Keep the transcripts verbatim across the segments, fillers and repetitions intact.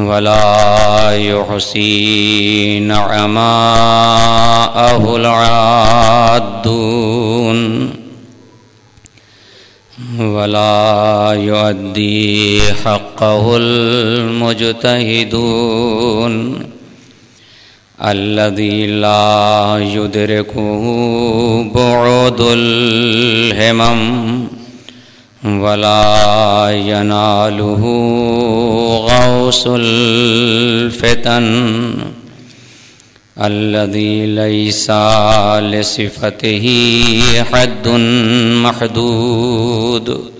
ولا يحصي نعماءه العادون ولا يؤدي حقه المجتهدون الذي لا يدركه بعد الهمم ولا يناله غوص الفتن الذي ليس لصفته حد محدود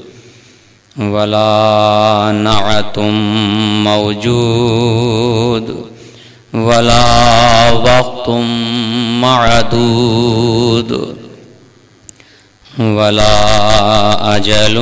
ولا نعت موجود ولا وقت معدود ولا أجل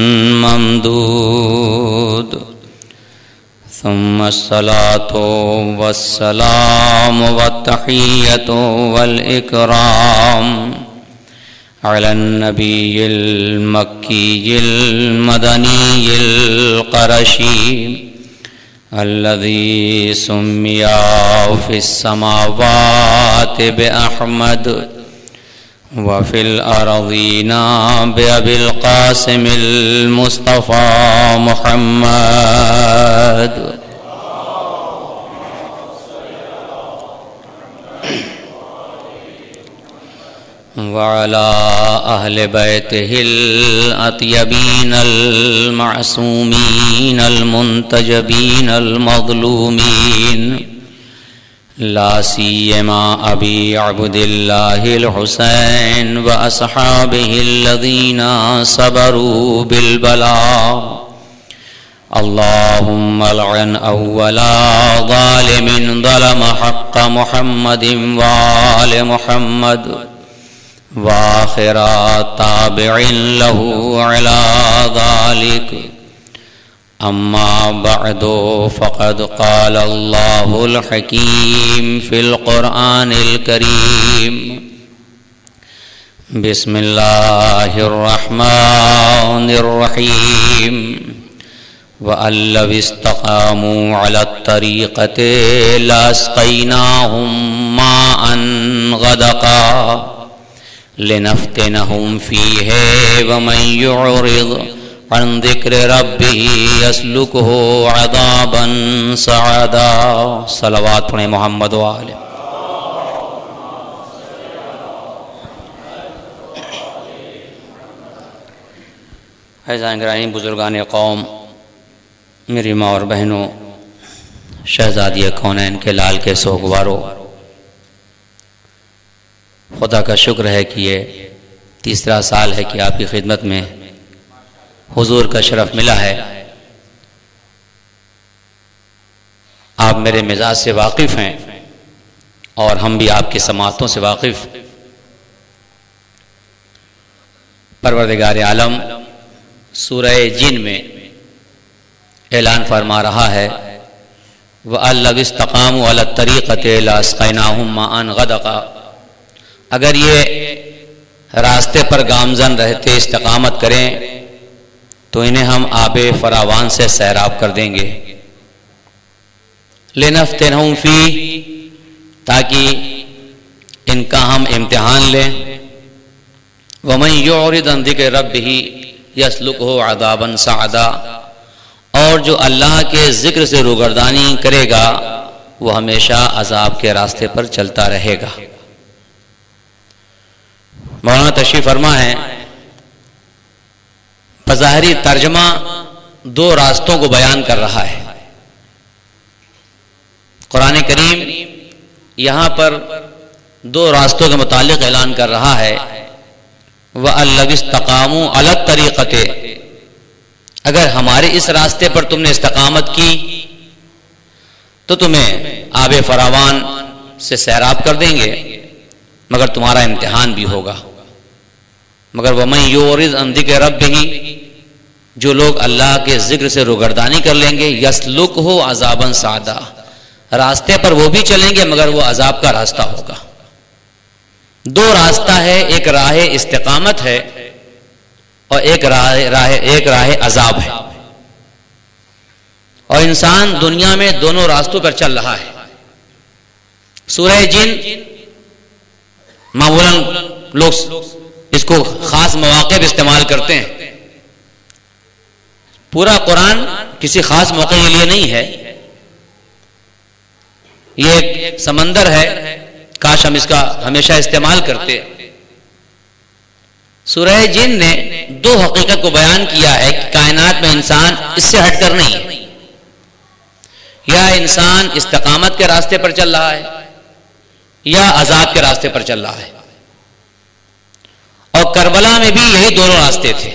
ممدود ثم الصلاة والسلام والتحية والإكرام على النبي المكي المدني القرشي الذي سمي في السماوات بأحمد وفي الأرضين بأبي القاسم المصطفى محمد وعلى أهل بيته الأطيبين المعصومين المنتجبين المظلومين لا سيما أبي عبد الله الحسين وأصحابه الذين صبروا بالبلاء اللهم لعن أول ظالم ظلم حق محمد وآل محمد وآخر تابع له على ذلك أما بعد فقد قال الله الحكيم في القرآن الكريم بسم الله الرحمن الرحيم وأن لو استقاموا على الطريقة لأسقيناهم ماء غدقا لنفتنهم فيه ومن يعرض عن ذکر ربه يسلكه عذابا صعدا صلوات پڑھیں محمد و آلہ. عزیزان گرامی، بزرگان قوم، میری ماں اور بہنوں، شہزادی کونین کے لال کے سوگواروں، خدا کا شکر ہے کہ یہ تیسرا سال ہے کہ آپ کی خدمت میں حضور کا شرف ملا ہے. آپ میرے مزاج سے واقف ہیں اور ہم بھی آپ کی سماعتوں سے واقف. پروردگار عالم سورہ جن میں اعلان فرما رہا ہے وَأَن لَّوِ اسْتَقَامُوا عَلَى الطَّرِيقَةِ لَأَسْقَيْنَاهُم مَّاءً غَدَقًا. اگر یہ راستے پر گامزن رہتے استقامت کریں تو انہیں ہم آب فراوان سے سیراب کر دیں گے. لِنَفْتِنَهُمْ فِيهِ، تاکہ ان کا ہم امتحان لیں. وَمَن يُعْرِضْ عَن ذِكْرِ رَبِّهِ يَسْلُكْهُ عَذَابًا صَعَدًا، اور جو اللہ کے ذکر سے روگردانی کرے گا وہ ہمیشہ عذاب کے راستے پر چلتا رہے گا. مولانا تشریف فرما ہے بظاہری ترجمہ دو راستوں کو بیان کر رہا ہے. قرآن کریم یہاں پر دو راستوں کے متعلق اعلان کر رہا ہے وَأَن لَّوِ اسْتَقَامُوا عَلَى الطَّرِيقَةِ، اگر ہمارے اس راستے پر تم نے استقامت کی تو تمہیں آب فراوان سے سیراب کر دیں گے، مگر تمہارا امتحان بھی ہوگا. مگر وَمَن يُعْرِضْ عَن ذِكْرِ رَبِّهِ، جو لوگ اللہ کے ذکر سے روگردانی کر لیں گے، يَسْلُكْهُ عَذَابًا صَعَدًا، راستے پر وہ بھی چلیں گے مگر وہ عذاب کا راستہ ہوگا. دو راستہ ہے، ایک راہ استقامت ہے اور ایک راہ, راہ ایک راہ عذاب ہے. اور انسان دنیا میں دونوں راستوں پر چل رہا ہے. سورہ جن معمولاً لوگ اس کو خاص مواقع پہ استعمال کرتے ہیں. پورا قرآن کسی خاص موقع کے لیے نہیں ہے. یہ ایک سمندر ہے، کاش ہم اس کا ہمیشہ استعمال کرتے. سورہ جن نے دو حقیقت کو بیان کیا ہے کہ کائنات میں انسان اس سے ہٹ کر نہیں ہے. یا انسان استقامت کے راستے پر چل رہا ہے یا عذاب کے راستے پر چل رہا ہے. اور کربلا میں بھی یہی دونوں راستے تھے.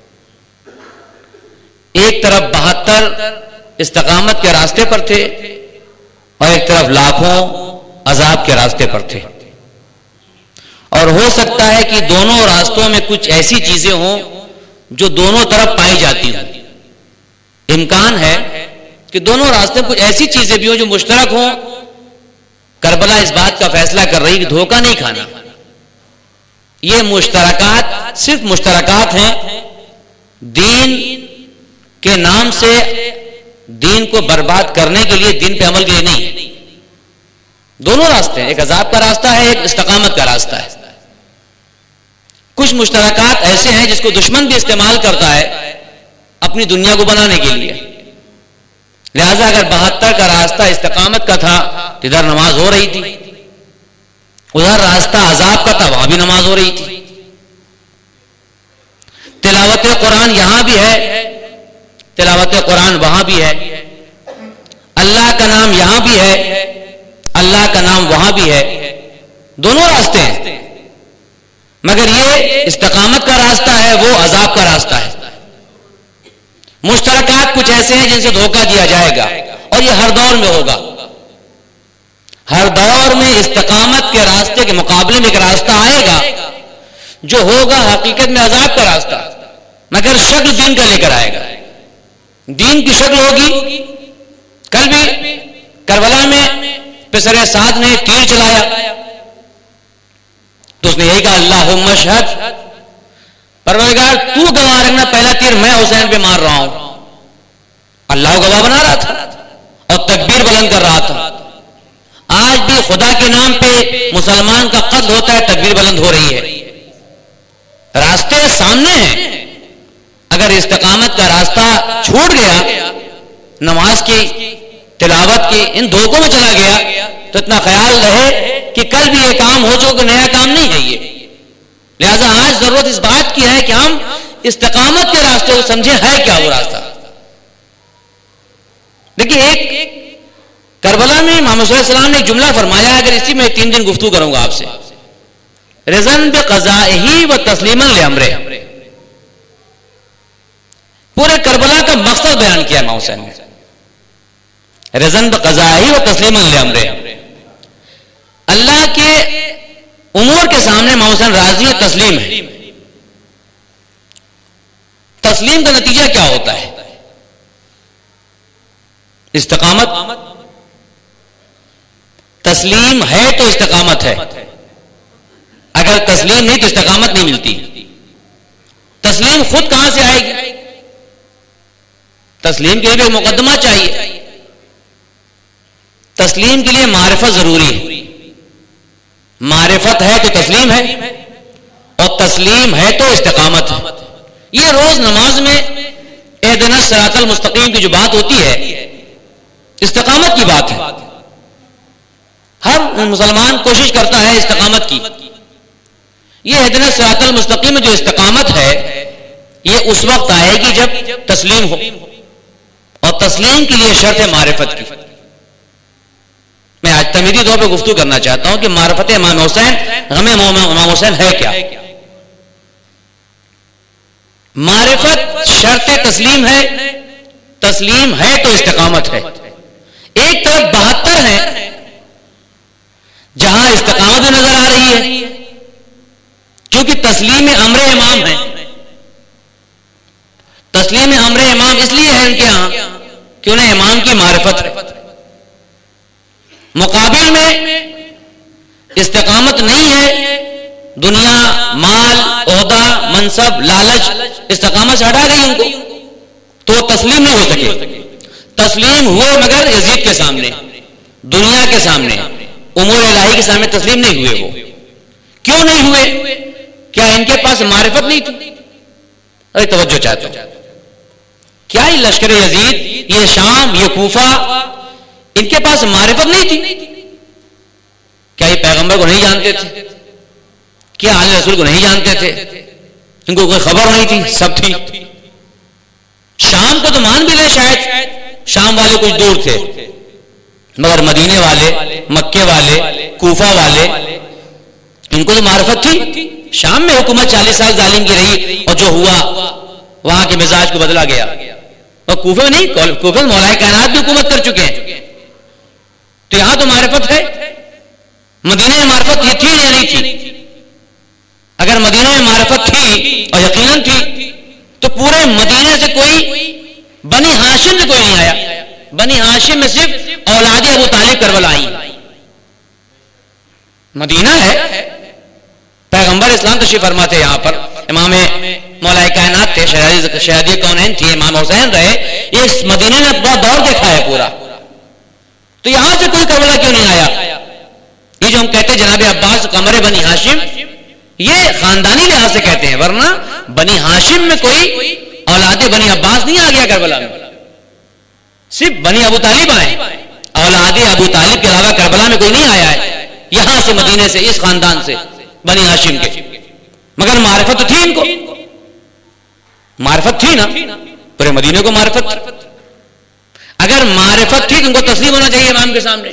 ایک طرف بہتر استقامت کے راستے پر تھے اور ایک طرف لاکھوں عذاب کے راستے پر تھے. اور ہو سکتا ہے کہ دونوں راستوں میں کچھ ایسی چیزیں ہوں جو دونوں طرف پائی جاتی ہوں. امکان ہے کہ دونوں راستے میں کچھ ایسی چیزیں بھی ہوں جو مشترک ہوں. کربلا اس بات کا فیصلہ کر رہی کہ دھوکہ نہیں کھانا. یہ مشترکات صرف مشترکات ہیں، دین کے نام سے دین کو برباد کرنے کے لیے، دین پہ عمل کے لیے نہیں. دونوں راستے ہیں، ایک عذاب کا راستہ ہے، ایک استقامت کا راستہ ہے. کچھ مشترکات ایسے ہیں جس کو دشمن بھی استعمال کرتا ہے اپنی دنیا کو بنانے کے لیے. لہذا اگر بہتر کا راستہ استقامت کا تھا تو ادھر نماز ہو رہی تھی، ادھر راستہ عذاب کا تھا وہاں بھی نماز ہو رہی تھی. تلاوت قرآن یہاں بھی ہے، تلاوت قرآن وہاں بھی ہے. اللہ کا نام یہاں بھی ہے، اللہ کا نام وہاں بھی ہے. دونوں راستے ہیں، مگر یہ استقامت کا راستہ ہے، وہ عذاب کا راستہ ہے. مشترکات کچھ ایسے ہیں جن سے دھوکہ دیا جائے گا، اور یہ ہر دور میں ہوگا. ہر دور میں استقامت کے راستے کے مقابلے میں ایک راستہ آئے گا جو ہوگا حقیقت میں عذاب کا راستہ، مگر شکل دین کا لے کر آئے گا. دین کی شکل ہوگی. کل بھی کربلا میں پسر سعد نے تیر چلایا تو اس نے یہ کہا اللہم اشہد، پروردگار تو گواہ رکھنا پہلا تیر میں حسین پہ مار رہا ہوں. اللہ کو گواہ بنا رہا تھا اور تکبیر بلند کر رہا تھا. آج بھی خدا کے نام پہ مسلمان کا قتل ہوتا ہے، تکبیر بلند ہو رہی ہے. راستے سامنے ہیں. اگر استقامت کا راستہ چھوٹ گیا، نماز کی، تلاوت کی، ان دھوکوں میں چلا گیا تو اتنا خیال رہے کہ کل بھی یہ کام ہو چکا، نیا کام نہیں ہے یہ. لہذا آج ضرورت اس بات کی ہے کہ ہم استقامت کے راستے کو سمجھیں ہے کیا وہ راستہ. دیکھیے ایک کربلا میں محمد صلی اللہ علیہ وسلم نے ایک جملہ فرمایا، اگر اسی میں تین دن گفتگو کروں گا آپ سے. رضن بقضائہ و تسلیما لامرہ. پورے کربلا کا مقصد بیان کیا امام حسین نے. رضن بقضائہ و تسلیما لامرہ. اللہ کے امور کے سامنے امام حسین راضی و تسلیم ہے. تسلیم کا نتیجہ کیا ہوتا ہے؟ استقامت. تسلیم ہے تو استقامت ہے، اگر تسلیم نہیں تو استقامت نہیں ملتی. تسلیم خود کہاں سے آئے گی؟ تسلیم کے لیے ایک مقدمہ چاہیے. تسلیم کے لیے معرفت ضروری ہے. معرفت ہے تو تسلیم ہے، اور تسلیم ہے تو استقامت ہے. یہ روز نماز میں اہدنا الصراط المستقیم کی جو بات ہوتی ہے استقامت کی بات ہے. ہر مسلمان کوشش کرتا ہے استقامت کی. یہ اہدنا الصراط المستقیم میں جو استقامت ہے یہ اس وقت آئے گی جب تسلیم ہو، اور تسلیم کے لیے شرط ہے معرفت کی. میں آج تمہیدی طور پہ گفتگو کرنا چاہتا ہوں کہ معرفت امام حسین، غم امام حسین ہے کیا. معرفت شرط تسلیم ہے، تسلیم ہے تو استقامت ہے. ایک طرف بہتر ہے جہاں استقامت بھی نظر آ رہی ہے کیونکہ تسلیم امر امام ہے. تسلیم امر امام اس لیے ہے ان کے ہاں کہ انہیں امام کی معرفت ہے. مقابل میں استقامت نہیں ہے، دنیا، مال، عہدہ، منصب، لالچ استقامت سے ہٹا گئی ان کو، تو تسلیم نہیں ہو سکے. تسلیم ہوئے مگر یزید کے سامنے، دنیا کے سامنے، امور الہی کے سامنے تسلیم نہیں ہوئے. وہ کیوں نہیں ہوئے؟ کیا ان کے پاس معرفت نہیں تھی؟ ارے توجہ چاہتا ہوں، کیا یہ لشکر یزید، یہ شام، یہ کوفہ، ان کے پاس معرفت نہیں تھی؟ کیا یہ پیغمبر کو نہیں جانتے تھے؟ کیا آل رسول کو نہیں جانتے تھے؟ ان کو کوئی خبر نہیں تھی؟ سب تھی. شام کو تو مان بھی لے شاید، شام والے کچھ دور تھے، مگر مدینے والے، مکے والے، کوفہ والے، ان کو تو معرفت تھی. شام میں حکومت چالیس سال ظالم کی رہی، اور جو ہوا وہاں کے مزاج کو بدلا گیا. اور کوفے میں نہیں، کوفے میں مولا کائنات بھی حکومت کر چکے ہیں. تو یہاں تو معرفت ہے. مدینے میں معرفت یہ تھی یا نہیں تھی؟ اگر مدینے میں معرفت تھی، اور یقیناً تھی، تو پورے مدینے سے کوئی، بنی ہاشم سے کوئی نہیں آیا. بنی ہاشم میں صرف اولاد ابو طالب کربلا آئی. مدینہ ہے، پیغمبر اسلام تشریف فرما تھے یہاں پر، امام مولا کائنات تھے، شہادی کونین تھے، امام حسین رہے. اس مدینے میں اکبر دور دیکھا ہے پورا. تو یہاں سے کوئی کربلا کیوں نہیں آیا؟ یہ جو ہم کہتے ہیں جناب عباس قمر بنی ہاشم، یہ خاندانی لحاظ سے کہتے ہیں، ورنہ بنی ہاشم میں کوئی اولاد بنی عباس نہیں آ گیا کربلا میں. صرف بنی ابو طالب آئے، اولاد ابو طالب کے علاوہ کربلا میں کوئی نہیں آیا ہے. یہاں سے مدینے سے، اس خاندان سے، بنی ہاشم کے. مگر معرفت تو تھی ان کو، معرفت تھی نا، پورے مدینے کو معرفت. اگر معرفت تھی تو ان کو تسلیم ہونا چاہیے امام کے سامنے.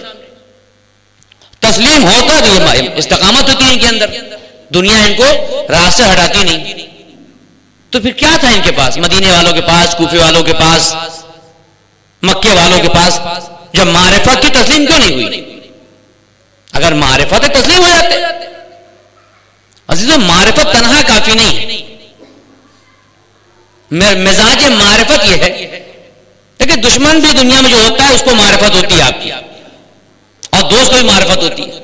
تسلیم ہوتا تو یہ استقامت ہوتی ہے ان کے اندر، دنیا ان کو راستے ہٹاتی نہیں. تو پھر کیا تھا ان کے پاس، مدینے والوں کے پاس، کوفے والوں کے پاس، مکے والوں کے پاس؟ جب معرفت کی تسلیم کیوں نہیں ہوئی؟ اگر معرفت ہے تسلیم ہو جاتے. عزیزو، معرفت تنہا کافی نہیں. مزاج معرفت یہ ہے، لیکن دشمن بھی دنیا میں جو ہوتا ہے اس کو معرفت ہوتی ہے آپ کی، اور دوست کو بھی معرفت ہوتی ہے.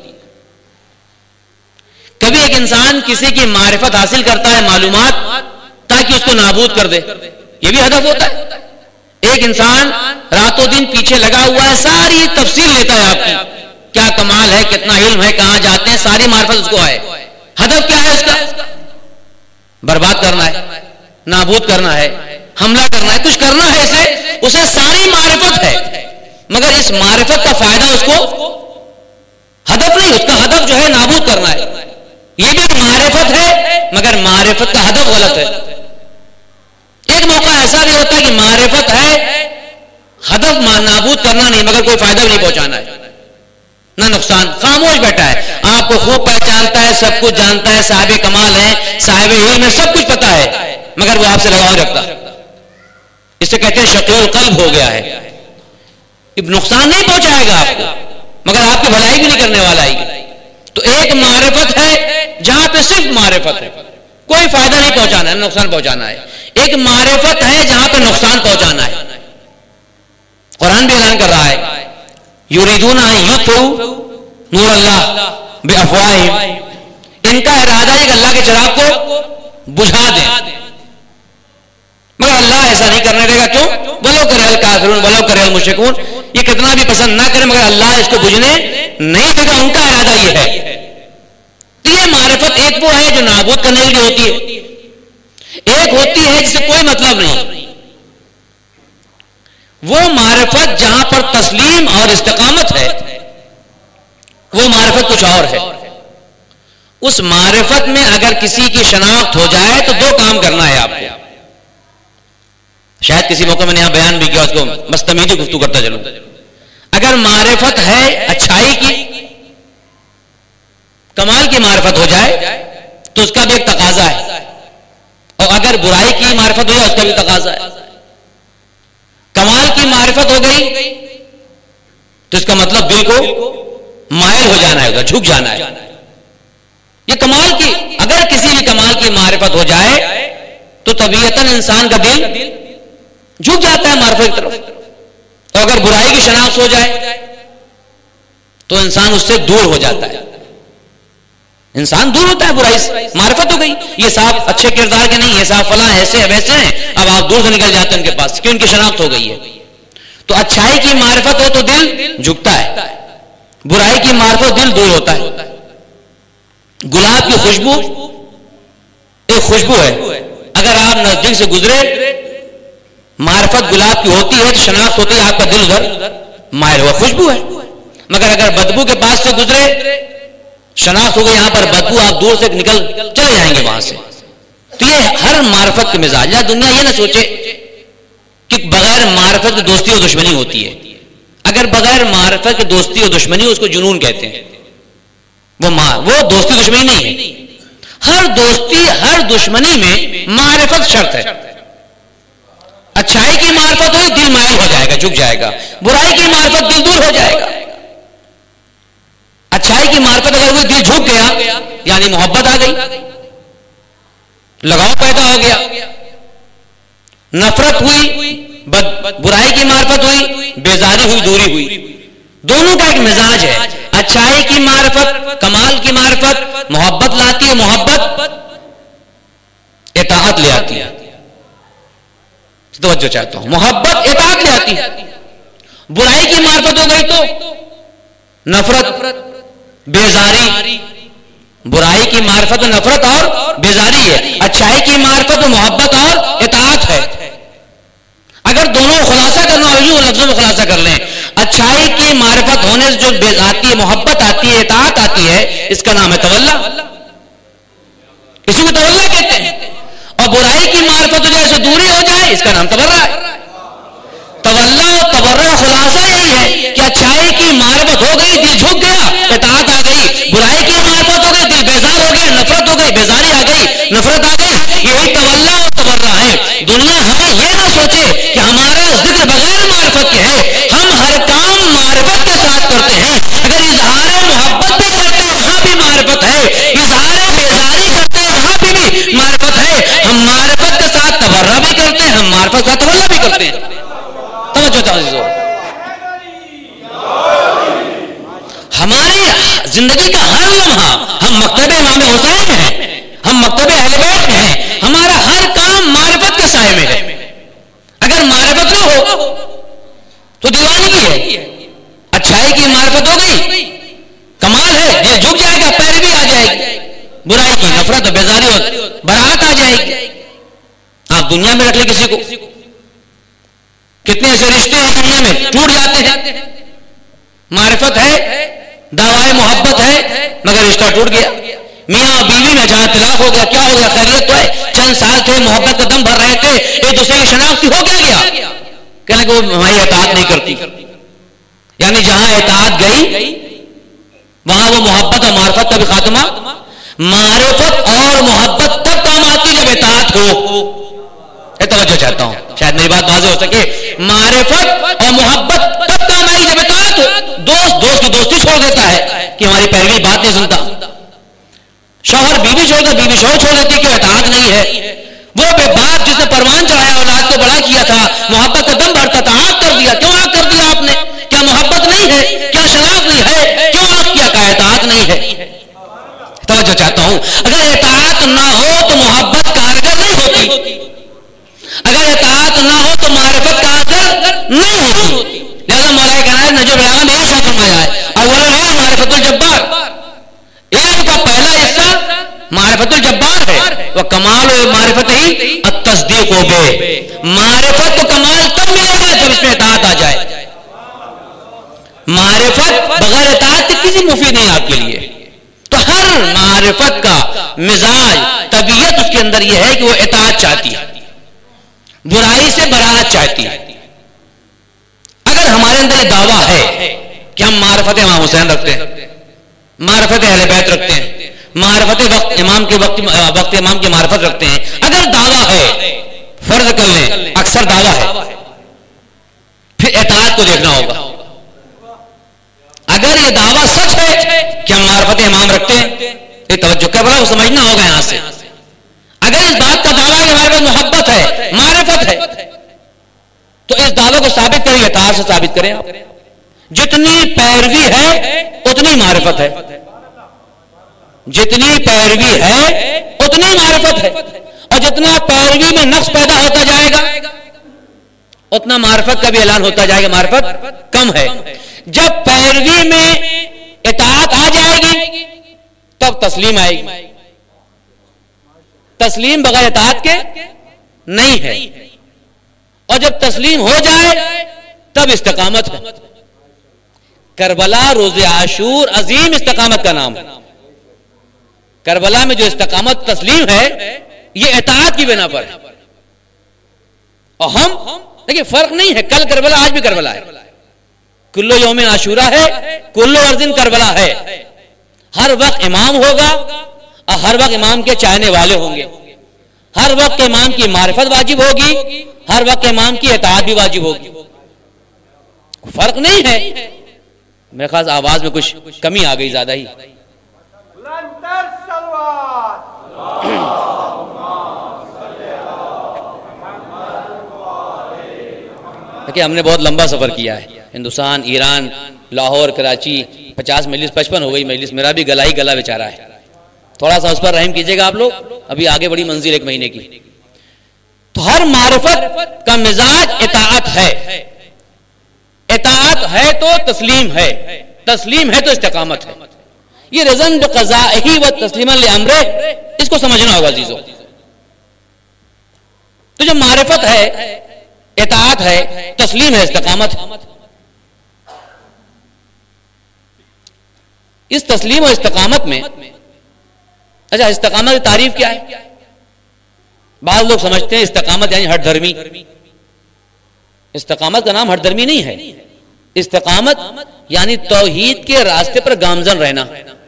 کبھی ایک انسان کسی کی معرفت حاصل کرتا ہے، معلومات، تاکہ اس کو نابود کر دے. یہ بھی ہدف ہوتا ہے. ایک انسان راتوں دن پیچھے لگا ہوا ہے، ساری تفصیل لیتا ہے آپ کی، کیا کمال ہے، کتنا علم ہے، کہاں جاتے ہیں، ساری معرفت اس کو ہے. ہدف کیا ہے اس کا؟ برباد کرنا ہے، نابود کرنا ہے، حملہ کرنا ہے، کچھ کرنا ہے اسے. اسے ساری معرفت ہے، مگر اس معرفت کا فائدہ اس کو ہدف نہیں. اس کا ہدف جو ہے نابود کرنا ہے. یہ بھی معرفت ہے، مگر معرفت کا ہدف غلط ہے. ایک موقع ایسا بھی ہوتا ہے کہ معرفت ہے، ہدف نابود کرنا نہیں، مگر کوئی فائدہ بھی نہیں پہنچانا ہے، نہ نقصان. خاموش بیٹھا ہے، آپ کو خوب پہچانتا ہے، سب کچھ جانتا ہے، صاحب کمال ہے، صاحب علم ہے، سب کچھ پتا ہے، مگر وہ آپ سے لگاؤ رکھتا. اسے کہتے ہیں شقی القلب ہو گیا ہے. نقصان نہیں پہنچائے گا آپ کو، مگر آپ کی بھلائی بھی نہیں کرنے والا ہے. تو ایک معرفت ہے جہاں پہ صرف معرفت ہے، کوئی فائدہ نہیں پہنچانا ہے، نقصان پہنچانا ہے. ایک معرفت ہے جہاں پہ نقصان پہنچانا ہے. قرآن بھی اعلان کر رہا ہے، یریدون ان یطفئوا نور اللہ بافواہہم. ان کا ارادہ ہے کہ اللہ کے چراغ کو بجھا دیں، مگر اللہ ایسا نہیں کرنے دے گا. کیوں؟ ولو کرہ الکافرون ولو کرہ المشرکون. یہ کتنا بھی پسند نہ کرے، مگر اللہ اس کو بجھنے نہیں دے گا. ان کا ارادہ یہ ہے. تو یہ معرفت ایک وہ ہے جو نابود کرنے کے لیے ہوتی ہے، ایک ہوتی ہے جسے کوئی مطلب نہیں. وہ معرفت جہاں پر تسلیم اور استقامت ہے، وہ معرفت کچھ اور ہے. اس معرفت میں اگر کسی کی شناخت ہو جائے تو دو کام کرنا ہے آپ کو. شاید کسی موقع میں نے یہاں بیان بھی کیا، اس کو مستمیدی گفتگو کرتا چلوں. اگر معرفت ہے اچھائی کی، کمال کی معرفت ہو جائے تو اس کا بھی ایک تقاضا ہے، اور اگر برائی کی معرفت ہو جائے اس کا بھی تقاضا ہے. کمال کی معرفت ہو گئی تو اس کا مطلب دل کو مائل ہو جانا ہے، جھک جانا ہے. یہ کمال کی، اگر کسی بھی کمال کی معرفت ہو جائے تو طبیعتاً انسان کا دل جھک جاتا ہے معرفت کی طرف. اور اگر برائی کی شناخت ہو جائے تو انسان اس سے دور ہو جاتا ہے. انسان دور ہوتا ہے برائی سے. معرفت ہو گئی، یہ صاحب اچھے کردار کے نہیں ہے، صاحب فلاں ایسے ویسے ہیں، اب آپ دور سے نکل جاتے ہیں ان کے پاس، کیوں؟ ان کی شناخت ہو گئی ہے. تو اچھائی کی معرفت ہو تو دل جھکتا ہے، برائی کی معرفت دل دور ہوتا ہے. گلاب کی خوشبو ایک خوشبو ہے، اگر آپ نزدیک سے گزرے، معرفت گلاب کی ہوتی ہے، شناخت ہوتی ہے، آپ کا دل ادھر مائل ہوا، خوشبو ہے. مگر اگر بدبو کے پاس سے گزرے، شناخت ہو گئی یہاں پر بدبو، آپ دور سے نکل چلے جائیں گے وہاں سے. تو یہ ہر معرفت کے مزاج. یا دنیا یہ نہ سوچے کہ بغیر معرفت کی دوستی اور دشمنی ہوتی ہے. اگر بغیر معرفت کی دوستی اور دشمنی اس کو جنون کہتے ہیں. وہ وہ دوستی دشمنی نہیں ہے. ہر دوستی ہر دشمنی میں معرفت شرط ہے. اچھائی کی معرفت ہوئی دل مائل ہو جائے گا، جھک جائے گا. برائی کی معرفت دل دور ہو جائے گا. اچھائی کی معرفت اگر ہوئی دل جھک گیا یعنی محبت آ گئی، لگاؤ پیدا ہو گیا. نفرت ہوئی، برائی کی معرفت ہوئی، بیزاری ہوئی، دوری ہوئی. دونوں کا ایک مزاج ہے. اچھائی کی معرفت، کمال کی معرفت محبت لاتی ہے، محبت اطاعت لے آتی ہے. توجہ چاہتا ہوں، محبت اطاعت لے آتی ہے. برائی کی معرفت ہو گئی تو نفرت، بیزاری. برائی کی معرفت نفرت اور بیزاری ہے. اچھائی کی معرفت محبت اور اطاعت ہے. اگر دونوں کو خلاصہ کرنا ہو، یوں لفظوں میں خلاصہ کر لیں، اچھائی کی معرفت ہونے سے جو بیز آتی ہے، محبت آتی ہے، اطاعت آتی ہے، اس کا نام ہے تولا. اسی کو تولا کہتے ہیں. اور برائی کی معرفت وجہ سے دوری ہو جائے، اس کا نام تبرہ ہے. تولا اور تبرہ خلاصہ یہی ہے کہ اچھائی کی معرفت ہو گئی، دل جھک گیا، اطاعت آ گئی. برائی کی معرفت ہو گئی، دل بیزار ہو گیا، نفرت ہو گئی، بیزاری آ گئی، نفرت آ گئی. یہی تولا اور تبرہ ہے. دنیا ہمیں یہ نہ سوچے کہ ہمارا ذکر بغیر معرفت کے ہے. ہم ہر کام معرفت کے ساتھ کرتے ہیں. اگر اظہار محبت بھی کرتے ہیں وہاں بھی معرفت ہے، اظہار بیزاری کرتے ہیں وہاں پہ بھی معرفت ہے. ہم معرفت کے ساتھ تبرہ بھی کرتے ہیں، ہم معرفت کا تولا بھی کرتے ہیں. ہماری زندگی کا ہر لمحہ، ہم مکتب امام حسین میں ہیں، ہم مکتب اہل بیت میں ہیں، ہمارا ہر کام معرفت کے سائے میں ہے. اگر معرفت نہ ہو تو دیوانگی ہے. اچھائی کی معرفت ہو گئی، کمال ہے، دل جھک جائے گا، پیروی آ جائے گی. برائی کی نفرت اور بیزاری اور برات آ جائے گی. آپ دنیا میں رکھ لیں کسی کو، کتنے ایسے رشتے ہیں دنیا میں ٹوٹ جاتے ہیں. معرفت ہے، دعوائے محبت ہے، مگر رشتہ ٹوٹ گیا. میاں اور بیوی میں جہاں طلاق ہو گیا، کیا ہو گیا؟ خیریت تو ہے، چند سال تھے، محبت کا دم بھر رہے تھے، ایک دوسرے کی شناخت ہو کیا گیا؟ کہنے کہ وہ ہماری اطاعت نہیں کرتی. یعنی جہاں اطاعت گئی وہاں وہ محبت اور معرفت کا بھی خاتمہ. معرفت اور محبت تب کام آتی جب اطاعت ہو. توجہ چاہتا ہوں، شاید میری بات واضح ہو سکے. معرفت اور محبت تب کام آئی جب اطاعت ہو. دوست دوست کی دوستی چھوڑ دیتا ہے کہ ہماری پیروی بات نہیں سنتا. شوہر بیوی چھوڑ دے، بیوی شوہر چھوڑ دیتی کہ اطاعت نہیں ہے. وہ باپ جس نے پروان چڑھایا، اولاد کو بڑا کیا تھا، محبت کا دم بھرتا تھا، آگ کر دیا. کیوں آگ کر دیا آپ نے؟ کیا محبت نہیں ہے؟ کیا شناخت نہیں ہے؟ کیوں آگ کیا؟ کہا اطاعت نہیں ہے. توجہ چاہتا ہوں، اگر اطاعت نہ ہو تو محبت کارگر نہیں ہوتی. اگر اطاعت نہ ہو تو معرفت کارگر نہیں ہوتی. لہذا مولا کرام نے جو بیان بہت شاہ فرمایا ہے، اولا معرفت الجبار. علم کا پہلا حصہ معرفت الجبار ہے. وہ کمال معرفت ہی التصدیق ہو بے. معرفت تو کمال تب ملے گا جب اس میں اطاعت آ جائے. معرفت بغیر اطاعت کے کسی مفید نہیں آپ کے لیے. تو ہر معرفت کا مزاج، طبیعت اس کے اندر یہ ہے کہ وہ اطاعت چاہتی ہے، برائی سے برات چاہتی ہے. اگر ہمارے اندر یہ دعویٰ ہے کہ ہم معرفت امام حسین رکھتے ہیں، معرفت اہل بیت رکھتے ہیں، معرفت وقت امام کے وقت وقت امام کی معرفت رکھتے ہیں، اگر دعویٰ ہے، فرض کر لیں اکثر دعویٰ ہے، پھر اطاعت کو دیکھنا ہوگا. اگر یہ دعویٰ سچ ہے کہ ہم معرفت امام رکھتے ہیں، یہ توجہ کر رہا ہوں، سمجھنا ہوگا یہاں سے. اگر اس بات کا دعویٰ کہ ہمارے پاس محبت ہے، معرفت ہے، تو اس دعوے کو ثابت کریں، اطاعت سے ثابت کریں. آپ جتنی پیروی ہے اتنی معرفت ہے، جتنی پیروی ہے اتنی معرفت ہے. اور جتنا پیروی میں نقص پیدا ہوتا جائے گا اتنا معرفت کا بھی اعلان ہوتا جائے گا معرفت کم ہے. جب پیروی میں اطاعت آ جائے گی تب تسلیم آئے گی. تسلیم بغیر اطاعت کے نہیں ہے. اور جب تسلیم ہو جائے تب استقامت ہے. کربلا روز عاشور عظیم استقامت کا نام ہے. کربلا میں جو استقامت تسلیم ہے یہ اطاعت کی بنا پر ہے. اور ہم دیکھیں فرق نہیں ہے, کل کربلا آج بھی کربلا ہے. کلو یوم عاشورہ ہے, کلو ارزن کربلا ہے. ہر وقت امام ہوگا اور ہر وقت امام کے چاہنے والے ہوں گے. ہر وقت امام کی معرفت واجب ہوگی, ہر وقت امام کی اطاعت بھی واجب ہوگی. فرق نہیں ہے. میرے خاص آواز میں کچھ کمی آ گئی زیادہ ہی. کہ ہم نے بہت لمبا سفر کیا ہے, ہندوستان, ایران, لاہور, کراچی, پچاس مجلس پچپن ہو گئی مجلس. میرا بھی گلا ہی گلا بیچارہ ہے. تھوڑا سا اس پر رحم کیجئے گا آپ لوگ, ابھی آگے بڑی منزل ایک مہینے کی. تو ہر معرفت کا مزاج اطاعت ہے. اطاعت ہے تو تسلیم ہے, تسلیم ہے تو استقامت ہے. یہ رضن بقضائہ و تسلیما لامرہ, اس کو سمجھنا ہوگا عزیزو. تو جو معرفت ہے, اطاعت ہے, تسلیم ہے, استقامت ہے. اس تسلیم و استقامت میں, اچھا استقامت کی تعریف کیا ہے؟ بعض لوگ سمجھتے ہیں استقامت یعنی ہٹ دھرمی. استقامت کا نام ہٹ دھرمی نہیں ہے. استقامت یعنی توحید کے راستے پر گامزن رہنا.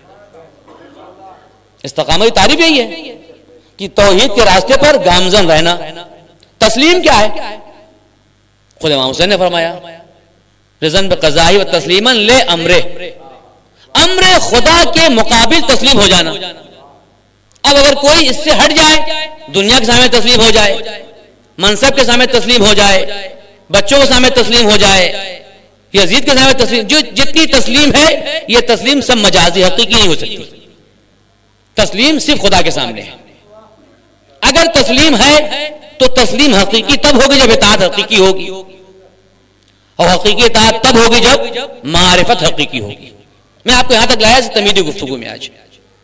استقامت کی تعریف یہی ہے کہ توحید کے راستے پر گامزن رہنا. تسلیم کیا ہے؟ خود امام حسین نے فرمایا رضن بقضائہ و تسلیما لامرہ, امر خدا کے مقابل تسلیم ہو جانا. اب اگر کوئی اس سے ہٹ جائے, دنیا کے سامنے تسلیم ہو جائے, منصب کے سامنے تسلیم ہو جائے, بچوں کے سامنے تسلیم ہو جائے, یزید کے سامنے تسلیم, جو جتنی تسلیم ہے یہ تسلیم سب مجازی, حقیقی نہیں ہو سکتی. تسلیم صرف خدا کے سامنے ہے. اگر تسلیم ہے تو تسلیم حقیقی تب ہوگی جب اطاعت حقیقی ہوگی, اور حقیقی اطاعت تب ہوگی جب معرفت حقیقی ہوگی. میں آپ کو یہاں تک لایا اس تمیدی گفتگو میں. آج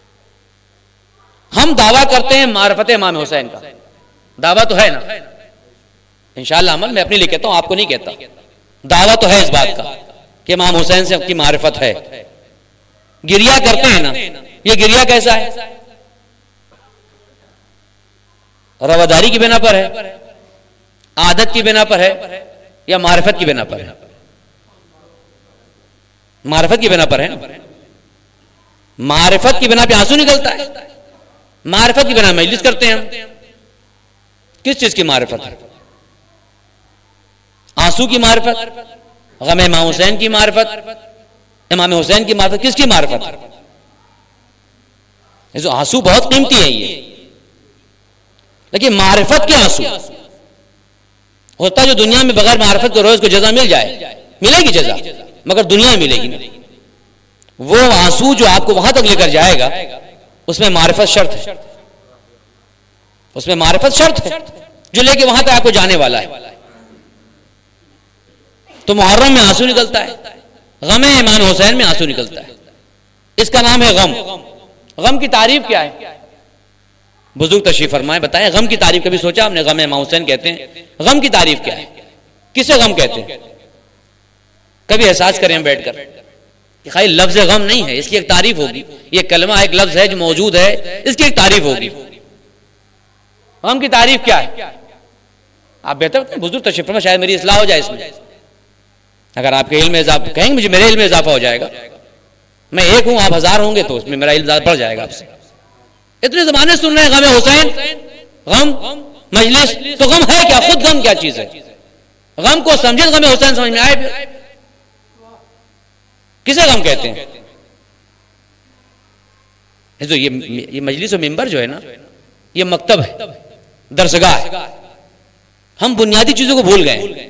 ہم دعویٰ کرتے ہیں معرفت امام حسین کا, دعویٰ تو ہے نا, انشاءاللہ عمل. میں اپنے لیے کہتا ہوں, آپ کو نہیں کہتا. دعویٰ تو ہے اس بات کا کہ امام حسین سے کی معرفت ہے. گریہ کرتے ہیں نا, یہ گریہ کیسا ہے؟ رواداری کی بنا پر ہے, عادت کی بنا پر ہے, یا معرفت کی بنا پر ہے؟ معرفت کی بنا پر ہے نا. معرفت کی بنا پہ آنسو نکلتا ہے, معرفت کی بنا مجلس کرتے ہیں ہم. کس چیز کی معرفت ہے؟ آنسو کی معرفت, غم امام حسین کی معرفت, امام حسین کی معرفت. کس کی معرفت؟ آنسو بہت قیمتی ہے یہ, لیکن معرفت کے آنسو ہوتا ہے جو دنیا میں بغیر معرفت کو روز کو جزا مل جائے, ملے گی جزا, مگر دنیا میں ملے گی. وہ آنسو جو آپ کو وہاں تک لے کر جائے گا اس میں معرفت شرط ہے, اس میں معرفت شرط ہے جو لے کے وہاں تک آپ کو جانے والا ہے. تو محرم میں آنسو نکلتا ہے, غم امام حسین میں آنسو نکلتا ہے. اس کا نام ہے غم. غم کی تعریف کیا ہے؟ بزرگ تشریف فرمائیں, بتائیں غم کی تعریف. کبھی سوچا ہم نے غم امام حسین کہتے ہیں, غم کی تعریف کیا ہے؟ کسے غم کہتے ہیں؟ کبھی احساس کریں بیٹھ کر کہ خالی لفظ غم نہیں ہے, اس کی ایک تعریف ہوگی. یہ کلمہ ایک لفظ ہے جو موجود ہے, اس کی ایک تعریف ہوگی. غم کی تعریف کیا ہے؟ آپ بہتر بتائیں, بزرگ تشریف فرمائیں, شاید میری اصلاح ہو جائے اس میں. اگر آپ کے علم میں اضافہ کہیں گے مجھے, میرے علم میں اضافہ ہو جائے گا. میں ایک ہوں, آپ ہزار ہوں گے, تو اس میں میرا علم بڑھ جائے گا آپ سے. اتنے زمانے سن رہے ہیں غم حسین, غم مجلس, تو غم ہے کیا؟ خود غم کیا چیز ہے؟ غم کو سمجھے, غم حسین سمجھ میں آئے. کسے غم کہتے ہیں؟ جو یہ مجلس و منبر جو ہے نا, یہ مکتب ہے, درسگاہ ہے. ہم بنیادی چیزوں کو بھول گئے.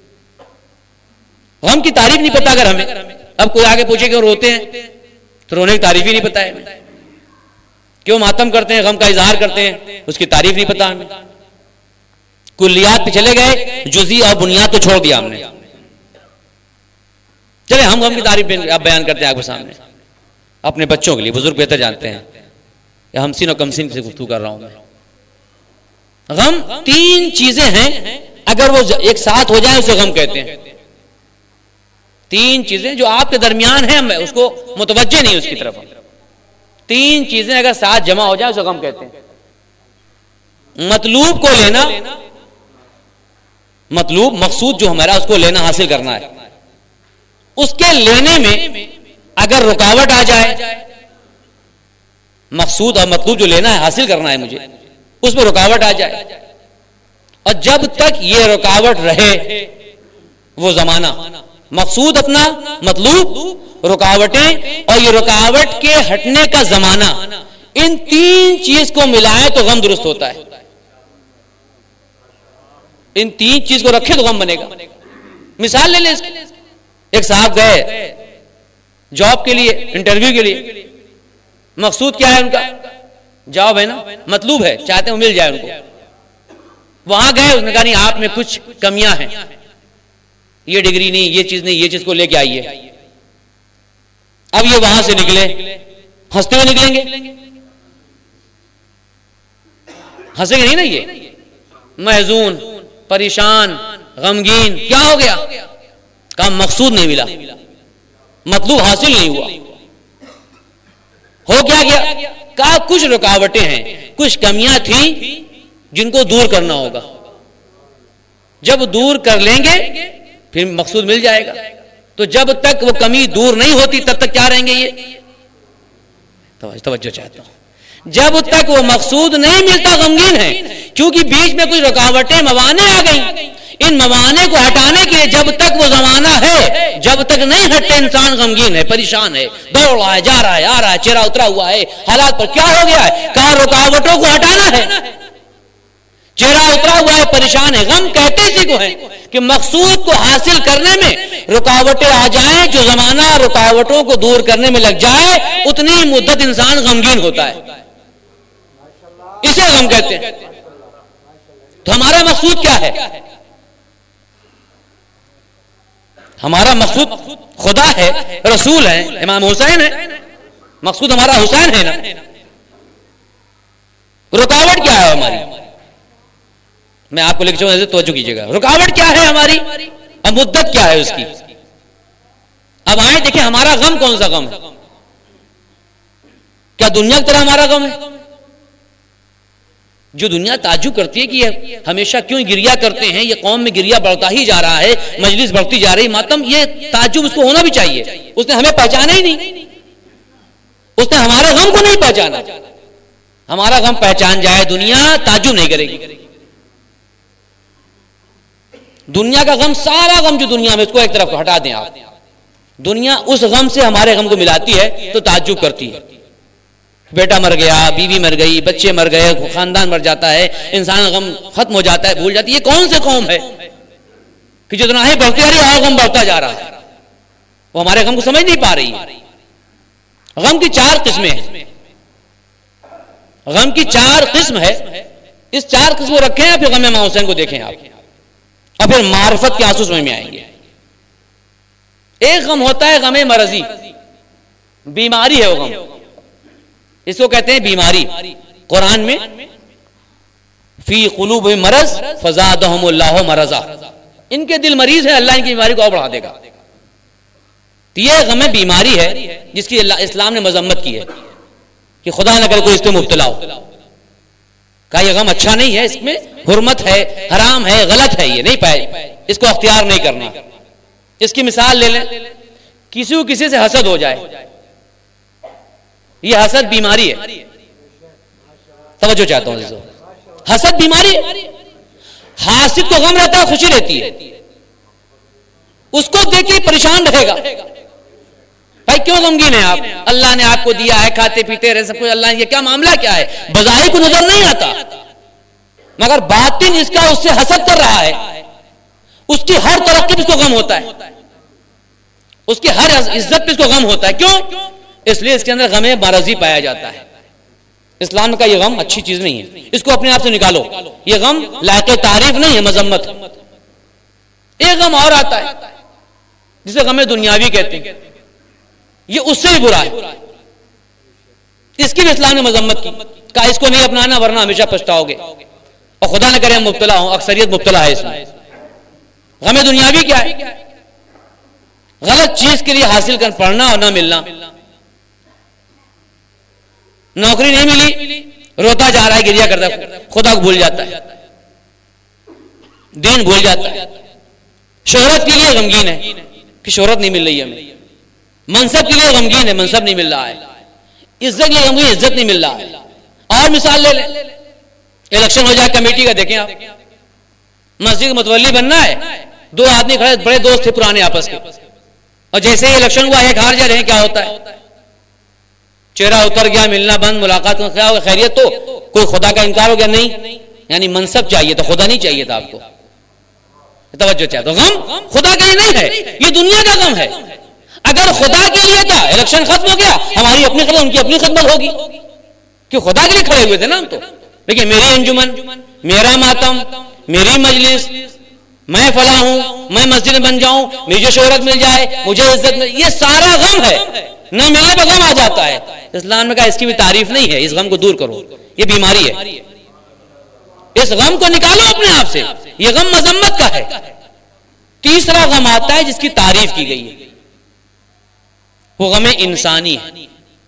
غم کی تعریف نہیں پتا اگر ہمیں. اب کوئی آگے پوچھے کہ روتے ہیں, تو رونے کی تعریف ہی نہیں پتا ہے. کیوں ماتم کرتے ہیں, غم کا اظہار کرتے ہیں, اس کی تعریف نہیں پتا ہمیں. کلیات پہ چلے گئے, جزئی اور بنیاد کو چھوڑ دیا ہم نے. چلے ہم غم کی تعریف بیان کرتے ہیں آپ کے سامنے, اپنے بچوں کے لیے, بزرگ بہتر جانتے ہیں, یا ہمسین اور کمسین سے گفتگو کر رہا ہوں میں. غم تین چیزیں ہیں, اگر وہ ایک ساتھ ہو جائیں اسے غم کہتے ہیں. تین چیزیں جو آپ کے درمیان ہیں, میں اس کو متوجہ نہیں اس کی طرف. تین چیزیں اگر ساتھ جمع ہو جائیں اسے غم کہتے ہیں. مطلوب کو لینا, مطلوب مقصود جو ہمارا اس کو لینا, حاصل کرنا ہے. اس کے لینے میں اگر رکاوٹ آ جائے, مقصود اور مطلوب جو لینا ہے, حاصل کرنا ہے مجھے, اس میں رکاوٹ آ جائے, اور جب تک یہ رکاوٹ رہے وہ زمانہ, مقصود اپنا, مطلوب, رکاوٹیں, اور یہ رکاوٹ کے ہٹنے کا زمانہ, ان تین چیز کو ملائے تو غم درست ہوتا ہے. ان تین چیز کو رکھے تو غم بنے گا. مثال لے لیں, ایک صاحب گئے جاب کے لیے, انٹرویو کے لیے, مقصود کیا ہے ان کا, جاب ہے نا, مطلوب ہے, چاہتے ہیں مل جائے ان کو. وہاں گئے, اس نے کہا نہیں آپ میں کچھ کمیاں ہیں, یہ ڈگری نہیں, یہ چیز نہیں, یہ چیز کو لے کے آئیے. اب یہ وہاں سے نکلے, ہنستے ہوئے نکلیں گے, ہنسیں گے نہیں نا, یہ محزون, پریشان, غمگین, کیا ہو گیا, کام مقصود نہیں ملا, مطلوب حاصل نہیں ہوا. ہو کیا گیا, کہا کچھ رکاوٹیں ہیں, کچھ کمیاں تھیں جن کو دور کرنا ہوگا. جب دور کر لیں گے پھر مقصود مل جائے گا. تو جب تک وہ کمی دور نہیں ہوتی تب تک کیا رہیں گے, یہ توجہ چاہتا ہوں, جب تک وہ مقصود نہیں ملتا غمگین ہے, کیونکہ بیچ میں کچھ رکاوٹیں, موانع آ گئیں. ان موانع کو ہٹانے کے لیے جب تک وہ زمانہ ہے, جب تک نہیں ہٹتے انسان غمگین ہے, پریشان ہے, دوڑ رہا ہے, جا رہا ہے, آ رہا ہے, چہرہ اترا ہوا ہے, حالات پر کیا ہو گیا ہے, کہاں رکاوٹوں کو ہٹانا ہے, چہرہ اترا ہوا ہے, پریشان ہے. غم کہتے اسی کو ہے کہ مقصود کو حاصل کرنے میں رکاوٹیں آ جائیں, جو زمانہ رکاوٹوں کو دور کرنے میں لگ جائے اتنی مدت انسان غمگین ہوتا ہے, اسے غم کہتے ہیں. تو ہمارا مقصود کیا ہے, ہمارا مقصود خدا ہے, رسول ہے, امام حسین ہے, مقصود ہمارا حسین ہے نا. رکاوٹ کیا ہے ہماری, میں آپ کو لکھ چاہوں توجہ کیجیے گا, رکاوٹ کیا ہے ہماری اور مدت کیا ہے اس کی. اب آئیں دیکھیں ہمارا غم کون سا غم ہے. کیا دنیا کی طرح ہمارا غم ہے, جو دنیا تعجب کرتی ہے کہ یہ ہمیشہ کیوں گریا کرتے ہیں, یہ قوم میں گریا بڑھتا ہی جا رہا ہے, مجلس بڑھتی جا رہی, ماتم, یہ تعجب اس کو ہونا بھی چاہیے. اس نے ہمیں پہچانا ہی نہیں, اس نے ہمارے غم کو نہیں پہچانا. ہمارا غم پہچان جائے دنیا تعجب نہیں کرے گی. دنیا کا غم, سارا غم جو دنیا میں, اس کو ایک طرف ہٹا دیں آپ, دنیا اس غم سے ہمارے غم کو ملاتی ہے تو تعجب کرتی ہے. بیٹا مر گیا, بیوی مر گئی, بچے مر گئے, خاندان مر جاتا ہے, انسان غم ختم ہو جاتا ہے, بھول جاتی ہے. یہ کون سے قوم ہے کہ جو تنہائی بڑھتی جا رہی ہے اور غم بڑھتا جا رہا ہے, وہ ہمارے غم کو سمجھ نہیں پا رہی. غم کی چار قسمیں ہیں, غم کی چار قسم ہے. اس چار قسم کو رکھیں, پھر غم امام حسین کو دیکھیں آپ, اور پھر معرفت کے آنسو سمجھ میں آئیں گے. ایک غم ہوتا ہے غم مرضی, بیماری ہے وہ غم, اس کو کہتے ہیں بیماری. قرآن میں فی قلوبہم مرض فزادہم اللہ مرضا, ان کے دل مریض ہے, اللہ ان کی بیماری کو اور بڑھا دے گا. تو یہ غم بیماری ہے جس کی اسلام نے مذمت کی ہے کہ خدا نہ کرے کوئی اس میں مبتلا ہو. کہا یہ غم اچھا نہیں ہے, اس میں حرمت ہے, حرام ہے, غلط ہے, یہ نہیں پائے, اس کو اختیار نہیں کرنا. اس کی مثال لے لیں, کسی کو کسی سے حسد ہو جائے, یہ حسد بیماری ہے. توجہ چاہتا ہوں, حسد بیماری ہے. حاسد کو غم رہتا ہے, خوشی رہتی ہے, اس کو دیکھ کے پریشان رہے گا. بھائی کیوں غمگین ہیں آپ, اللہ نے آپ کو دیا ہے, کھاتے پیتے رہے سب کچھ, اللہ نے یہ کیا معاملہ کیا ہے, بظاہر کو نظر نہیں آتا, مگر باطن اس کا اس سے حسد کر رہا ہے. اس کی ہر ترقی پہ اس کو غم ہوتا ہے, اس کی ہر عزت پہ اس کو غم ہوتا ہے. کیوں؟ اس لیے اس کے اندر غم مرضی پایا جاتا ہے. اسلام کا یہ غم اچھی چیز نہیں ہے، اس کو اپنے آپ سے نکالو. یہ غم لائق تعریف نہیں ہے، مذمت. ایک غم اور آتا ہے جسے غم دنیاوی کہتے ہیں، یہ اس سے بھی برا ہے. اس کی بھی اسلام نے مذمت کی، کہا اس کو نہیں اپنانا ورنہ ہمیشہ پچھتاؤ گے. اور خدا نہ کرے ہم مبتلا ہوں، اکثریت مبتلا ہے اس میں. غم دنیاوی کیا ہے؟ غلط چیز کے لیے حاصل کر پڑھنا اور نہ ملنا. نوکری نہیں ملی، روتا جا رہا ہے، گریا کرتا ہے، خدا کو بھول جاتا ہے، دین بھول جاتا ہے. شہرت کے لیے غمگین ہے کہ شہرت نہیں مل رہی ہے ہمیں. منصب کے لیے غمگین ہے، منصب نہیں مل رہا ہے. عزت کے لیے غمگین، عزت نہیں مل رہا ہے. اور مثال لے لیں، الیکشن ہو جائے کمیٹی کا، دیکھیں آپ مسجد کا متولی بننا ہے، دو آدمی کھڑے بڑے دوست تھے پرانے آپس کے، اور جیسے ہی الیکشن ہوا ایک ہار جا رہے ہیں، کیا ہوتا ہے؟ چہرہ اتر گیا، ملنا بند، ملاقات میں کیا ہوگا؟ خیریت؟ تو کوئی خدا کا انکار ہو گیا؟ نہیں. یعنی منصب چاہیے تو خدا نہیں چاہیے تھا آپ کو. توجہ چاہے تو غم خدا کے لیے نہیں ہے، یہ دنیا کا غم ہے. اگر خدا کے لیے تھا، الیکشن ختم ہو گیا، ہماری اپنی خدمت، ان کی اپنی خدمت ہوگی، کہ خدا کے لیے کھڑے ہوئے تھے نا ہم. تو دیکھیں، میری انجمن، میرا ماتم، میری مجلس، میں فلاں ہوں، میں مسجد بن جاؤں، مجھے شہرت مل جائے، مجھے عزت مل، یہ سارا غم ہے. نہ ملنے پہ غم آ جاتا ہے. اسلام نے کہا اس کی بھی تعریف نہیں ہے، اس غم کو دور کرو، یہ بیماری ہے. اس غم کو نکالو اپنے آپ سے، یہ غم مذمت کا ہے. تیسرا غم آتا ہے جس کی تعریف کی گئی ہے، وہ غم انسانی ہے.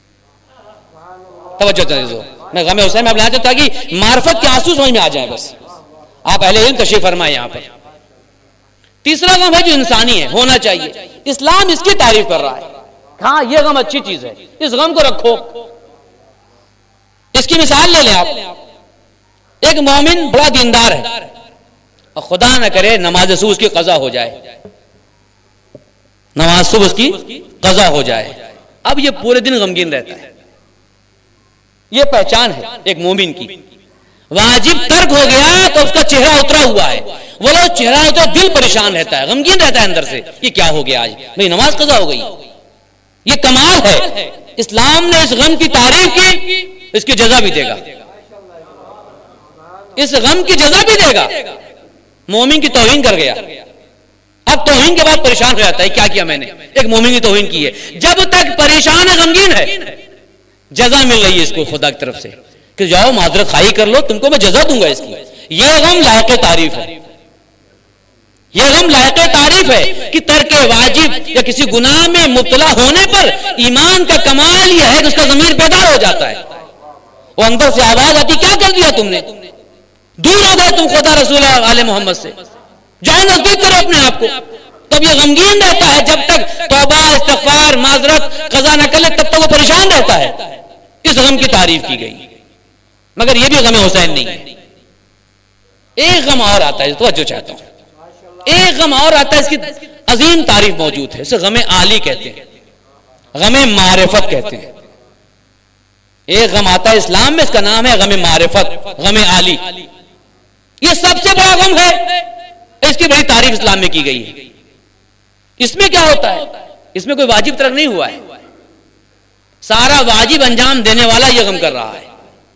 توجہ دیجیے، میں غم حسین میں بلانا چاہتا کہ معرفت کے آنسو سمجھ میں آ جائیں. بس آپ اہل علم تشریف فرمائیں یہاں پر. تیسرا غم ہے جو انسانی ہے، ہونا چاہیے. اسلام اس کی تعریف کر رہا ہے. ہاں یہ غم اچھی چیز ہے، اس غم کو رکھو. اس کی مثال لے لیں آپ. ایک مومن بڑا دیندار ہے اور خدا نہ کرے نماز صبح اس کی قضا ہو جائے، نماز صبح اس کی قضا ہو جائے. اب یہ پورے دن غمگین رہتا ہے. یہ پہچان ہے ایک مومن کی. واجب ترک ہو گیا تو اس کا چہرہ اترا ہوا ہے. وہ لوگ چہرہ اترا، دل پریشان رہتا ہے، غمگین رہتا ہے اندر سے. یہ کیا ہو گیا آج؟ بھئی نماز قضا ہو گئی. یہ کمال ہے. اسلام نے اس غم کی تعریف کی، اس کی جزا بھی دے گا، اس غم کی جزا بھی دے گا. مومن کی توہین کر گیا، اب توہین کے بعد پریشان ہو جاتا ہے، کیا کیا میں نے؟ ایک مومن کی توہین کی ہے. جب تک پریشان ہے، غمگین ہے، جزا مل رہی ہے اس کو خدا کی طرف سے کہ جاؤ معذرت خواہی کر لو، تم کو میں جزا دوں گا اس کی. یہ غم لائق تعریف ہے. یہ غم لائق تعریف ہے کہ ترک واجب یا کسی گناہ میں مبتلا ہونے پر ایمان کا کمال یہ ہے کہ اس کا ضمیر بیدار ہو جاتا ہے. وہ اندر سے آواز آتی، کیا کر دیا تم نے؟ دور ہو گئے تم خدا رسول آل محمد سے، جاؤ نزدیک کرو اپنے آپ کو. تب یہ غمگین رہتا ہے. جب تک توبہ، استغفار، معذرت قضا نہ کر لے تب تک وہ پریشان رہتا ہے. اس غم کی تعریف کی گئی. مگر یہ بھی غم حسین نہیں ہے. ایک غم اور آتا ہے، توجہ چاہتا ہوں. ایک غم اور آتا ہے، اس کی عظیم تعریف موجود ہے. اسے غم عالی کہتے ہیں، غم معرفت کہتے ہیں. ایک غم آتا ہے اسلام میں، اس کا نام ہے غم معرفت، غم عالی. یہ سب سے بڑا غم ہے. اس کی بڑی تعریف اسلام میں کی گئی ہے. اس میں کیا ہوتا ہے؟ اس میں کوئی واجب ترک نہیں ہوا ہے. سارا واجب انجام دینے والا یہ غم کر رہا ہے،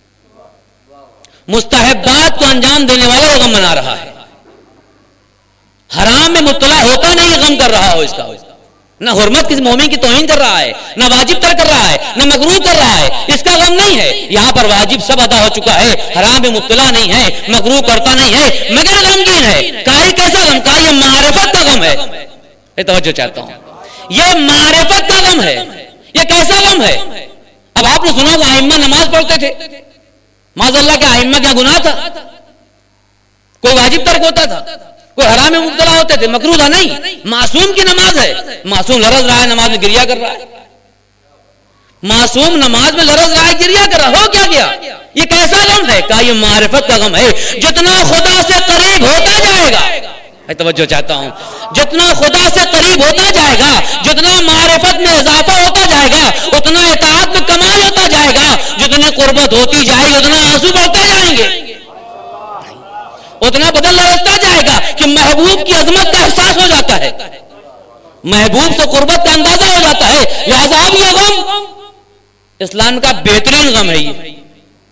مستحبات کو انجام دینے والا یہ غم منا رہا ہے. حرام میں مبتلا ہوتا نہیں غم کر رہا ہو اس کا. نہ حرمت کسی مومن کی توہین کر رہا ہے، نہ واجب ترک کر رہا ہے، نہ مکروہ کر رہا ہے. اس کا غم نہیں ہے. یہاں پر واجب سب ادا ہو چکا ہے، حرام میں مبتلا نہیں ہے، مکروہ کرتا نہیں ہے، مگر غمگین ہے. کہا یہ کیسا غم؟ کہا یہ معرفت کا غم ہے. یہ توجہ چاہتا ہوں، یہ معرفت کا غم ہے. یہ کیسا غم ہے؟ اب آپ نے سنا وہ ائمہ نماز پڑھتے تھے، معاذ اللہ کے ائمہ کیا گناہ تھا؟ کوئی واجب ترک ہوتا تھا؟ کوئی حرام میں مبتلا ہوتے تھے؟ مکروہ تھا؟ نہیں. معصوم کی نماز ہے. معصوم لرز رہا ہے، نماز میں گریا کر رہا ہے. معصوم نماز میں لرز رہا ہے، گریا کر رہا ہے. ہو کیا گیا؟ یہ کیسا غم ہے؟ کہا یہ معرفت کا غم ہے. جتنا خدا سے قریب ہوتا جائے گا، میں توجہ چاہتا ہوں، جتنا خدا سے قریب ہوتا جائے گا، جتنا معرفت میں اضافہ ہوتا جائے گا، اتنا اطاعت میں کمال ہوتا جائے گا. جتنی قربت ہوتی جائے گی اتنا آنسو بڑھتے جائیں گے، اتنا بدل لگتا جائے گا کہ محبوب کی عظمت کا احساس ہو جاتا ہے، محبوب سے قربت کا اندازہ ہو جاتا ہے. لہذا اب یہ غم اسلام کا بہترین غم ہے. یہ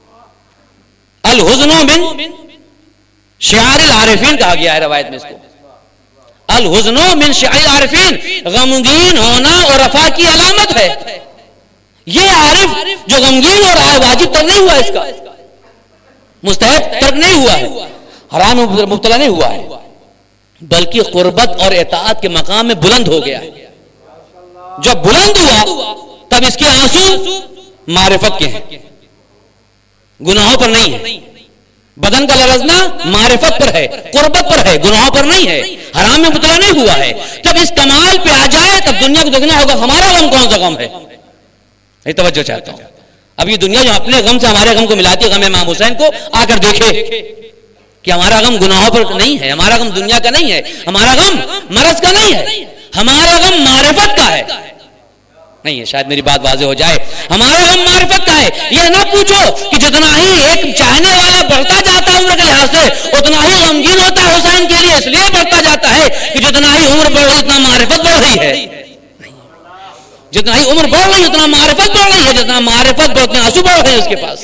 الحزن من شعار العارفین کہا گیا ہے روایت میں اس کو. الحزن من شعار العارفین, غمگین ہونا اور رفع کی علامت ہے. یہ عارف جو غمگین ہو رہا ہے واجب ترک نہیں ہوا, اس کا مستحب ترک نہیں ہوا ہے, حرام مبتلا نہیں ہوا ہے, بلکہ قربت اور اطاعت کے مقام میں بلند ہو گیا. جب بلند ہوا تب اس کے آنسو معرفت کے ہیں, گناہوں پر نہیں ہے. بدن کا لرزنا معرفت پر ہے, قربت پر ہے, گناہوں پر نہیں ہے, حرام میں مبتلا نہیں ہوا ہے. جب اس کمال پہ آ جائے تب دنیا کو دیکھنا ہوگا ہمارا غم کون سا غم ہے. یہ توجہ چاہتا ہوں. اب یہ دنیا جو اپنے غم سے ہمارے غم کو ملاتی ہے, غم امام حسین کو, آ کر دیکھے کہ ہمارا غم گناہوں پر نہیں ہے, ہمارا غم دنیا کا نہیں ہے, ہمارا غم مرض کا نہیں ہے, ہمارا غم معرفت کا ہے. نہیں ہے, شاید میری بات واضح ہو جائے. ہمارا غم معرفت کا ہے. یہ نہ پوچھو کہ جتنا ہی ایک چاہنے والا بڑھتا جاتا ہے عمر کے لحاظ سے, اتنا ہی غمگین ہوتا ہے حسین کے لیے, اس لیے بڑھتا جاتا ہے کہ جتنا ہی عمر بڑھ رہی اتنا معرفت بڑھ رہی ہے. جتنا ہی عمر بڑھ رہی اتنا معرفت بڑھ رہی ہے, جتنا معرفت بڑھ اتنے آنسو بڑھ رہے ہیں اس کے پاس.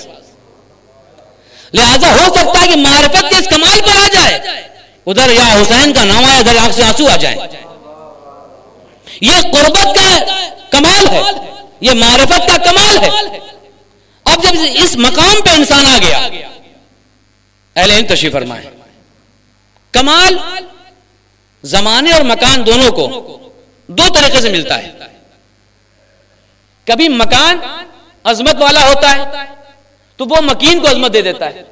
لہذا ہو سکتا ہے کہ معرفت کے اس کمال پر آ جائے, ادھر یا حسین کا نام آئے, ادھر آنکھ سے آنسو آ جائیں. یہ قربت کا کمال ہے, یہ معرفت کا کمال ہے. اب جب اس مقام پہ انسان آ گیا, اہل علم تشریف فرمائیں, کمال زمانے اور مکان دونوں کو دو طریقے سے ملتا ہے. کبھی مکان عظمت والا ہوتا ہے تو وہ مکین کو عظمت دے دیتا ہے.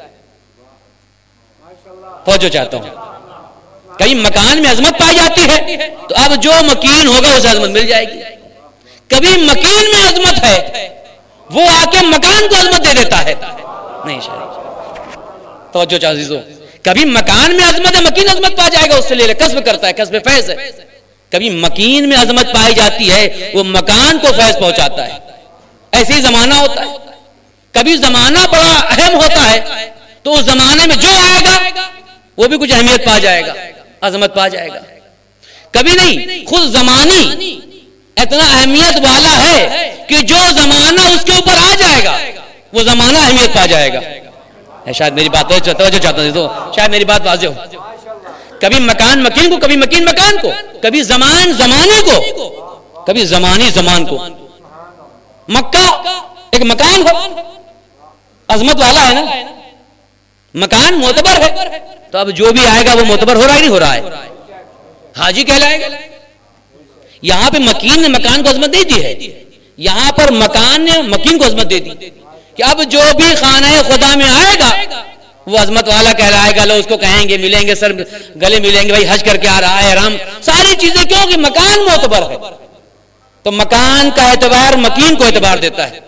توجہ چاہتا ہوں. کہیں مکان میں عظمت پائی جاتی ہے تو اب جو مکین ہوگا اسے عظمت مل جائے گی. کبھی مکین میں عظمت ہے وہ آ کے مکان کو عظمت دے دیتا ہے. نہیں شریف توجہ چاہتا عزیزو, کبھی مکان میں عظمت ہے, مکین عظمت پا جائے گا, اس سے لے لے کسب کرتا ہے, کسب فیض ہے. کبھی مکین میں عظمت پائی جاتی ہے, وہ مکان کو فیض پہنچاتا ہے. ایسے ہی زمانہ ہوتا ہے. کبھی زمانہ بڑا اہم ہوتا ہے تو اس زمانے میں جو آئے گا وہ بھی کچھ اہمیت پا جائے گا, عظمت پا جائے گا. کبھی نہیں, خود زمانی اتنا اہمیت والا ہے کہ جو زمانہ اس کے اوپر آ جائے گا وہ زمانہ اہمیت پا جائے گا. شاید میری بات توجہ چاہتا ہوں, تو شاید میری بات واضح ہو. کبھی مکان مکین کو, کبھی مکین مکان کو, کبھی زمان زمانے کو, کبھی زمانی زمان کو. مکہ ایک مکان ہے, عظمت والا ہے نا, مکان معتبر ہے, تو اب جو بھی آئے گا وہ معتبر ہو رہا ہے نہیں ہو رہا ہے, حاجی کہلائے گا. یہاں پہ مکین نے مکان کو عظمت دے دی ہے, یہاں پر مکان نے مکین کو عظمت دے دی کہ اب جو بھی خانہ خدا میں آئے گا وہ عظمت والا کہلائے گا. لوگ اس کو کہیں گے, ملیں گے, سر گلے ملیں گے, بھائی حج کر کے آ رہا ہے, رام, ساری چیزیں کیوں کہ مکان معتبر ہے. تو مکان کا اعتبار مکین کو اعتبار دیتا ہے.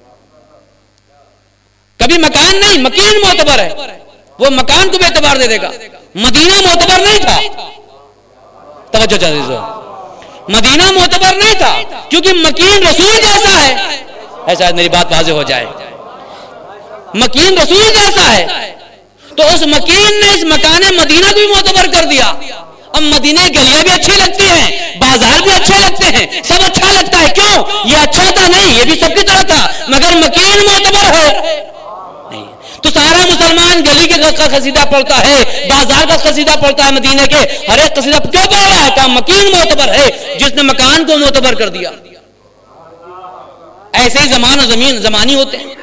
کبھی مکان نہیں, مکین معتبر ہے, وہ مکان کو بھی اعتبار دے دے گا. مدینہ معتبر نہیں تھا, توجہ چاہیے, مدینہ معتبر نہیں تھا کیونکہ مکین رسول جیسا ہے. ایسا میری بات واضح ہو جائے, مکین رسول جیسا ہے تو اس مکین نے اس مکان مدینہ کو بھی معتبر کر دیا. اب مدینے کے گلیاں بھی اچھی لگتی ہیں, بازار بھی اچھے لگتے ہیں, سب اچھا لگتا ہے. کیوں؟ یہ اچھا تھا نہیں, یہ بھی سب کی طرح تھا, مگر مکین معتبر ہے. تو سارا مسلمان گلی کے کا قصیدہ پڑھتا ہے, بازار کا قصیدہ پڑھتا ہے, مدینے کے ہر ایک قصیدہ کیوں پڑھ رہا ہے؟ کہ مکین معتبر ہے جس نے مکان کو معتبر کر دیا. ایسے ہی زمان و زمین زمانی ہوتے ہیں.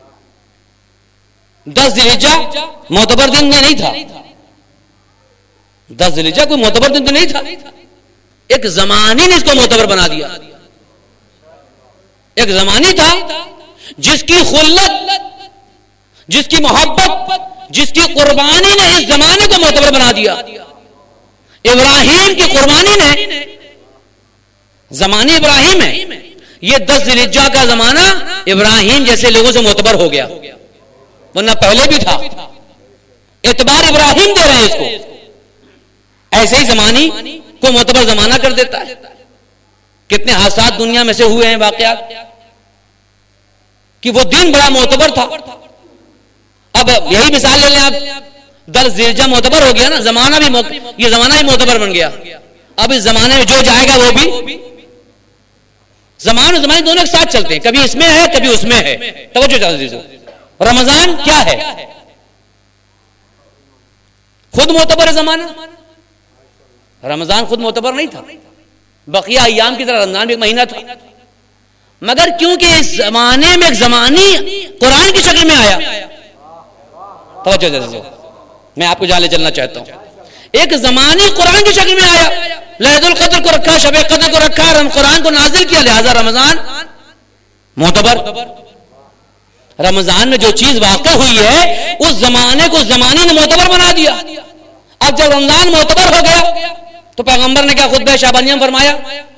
دس ذی الحجہ معتبر دن میں نہیں تھا, دس ذی الحجہ کوئی معتبر دن تو نہیں تھا, ایک زمانی نے اس کو معتبر بنا دیا. ایک زمانی تھا جس کی خلت, جس کی محبت, جس کی قربانی نے اس زمانے کو معتبر بنا دیا. ابراہیم کی قربانی نے, زمانے ابراہیم ہے, یہ دس ذی الحجہ کا زمانہ ابراہیم جیسے لوگوں سے معتبر ہو گیا, ورنہ پہلے بھی تھا. اعتبار ابراہیم دے رہے ہیں اس کو. ایسے ہی زمانی کو معتبر زمانہ کر دیتا ہے. کتنے حادثات دنیا میں سے ہوئے ہیں, واقعات, کہ وہ دن بڑا معتبر تھا. اب یہی مثال لے لیں آپ, دس ذی الحجہ معتبر ہو گیا نا, زمانہ بھی, یہ زمانہ بھی معتبر بن گیا. اب اس زمانے میں جو جائے گا وہ بھی, زمان و زمانے دونوں ایک ساتھ چلتے ہیں, کبھی اس میں ہے کبھی اس میں ہے. توجہ چاہیے. رمضان کیا ہے؟ خود معتبر زمانہ، رمضان خود معتبر نہیں تھا، بقیہ ایام کی طرح رمضان بھی ایک مہینہ تھا، مگر کیونکہ اس زمانے میں ایک زمانی قرآن کی شکل میں آیا، توجہ دیجیے، میں آپ کو جانے چلنا چاہتا ہوں، ایک زمانی قرآن کی شکل میں آیا، لیلۃ القدر کو رکھا، شب قدر کو رکھا، قرآن کو نازل کیا، لہذا رمضان معتبر۔ رمضان میں جو چیز واقع ہوئی ہے اس زمانے کو زمانے نے معتبر بنا دیا۔ اب جب رمضان معتبر ہو گیا تو پیغمبر نے کیا خطبہ شعبانیہ میں فرمایا،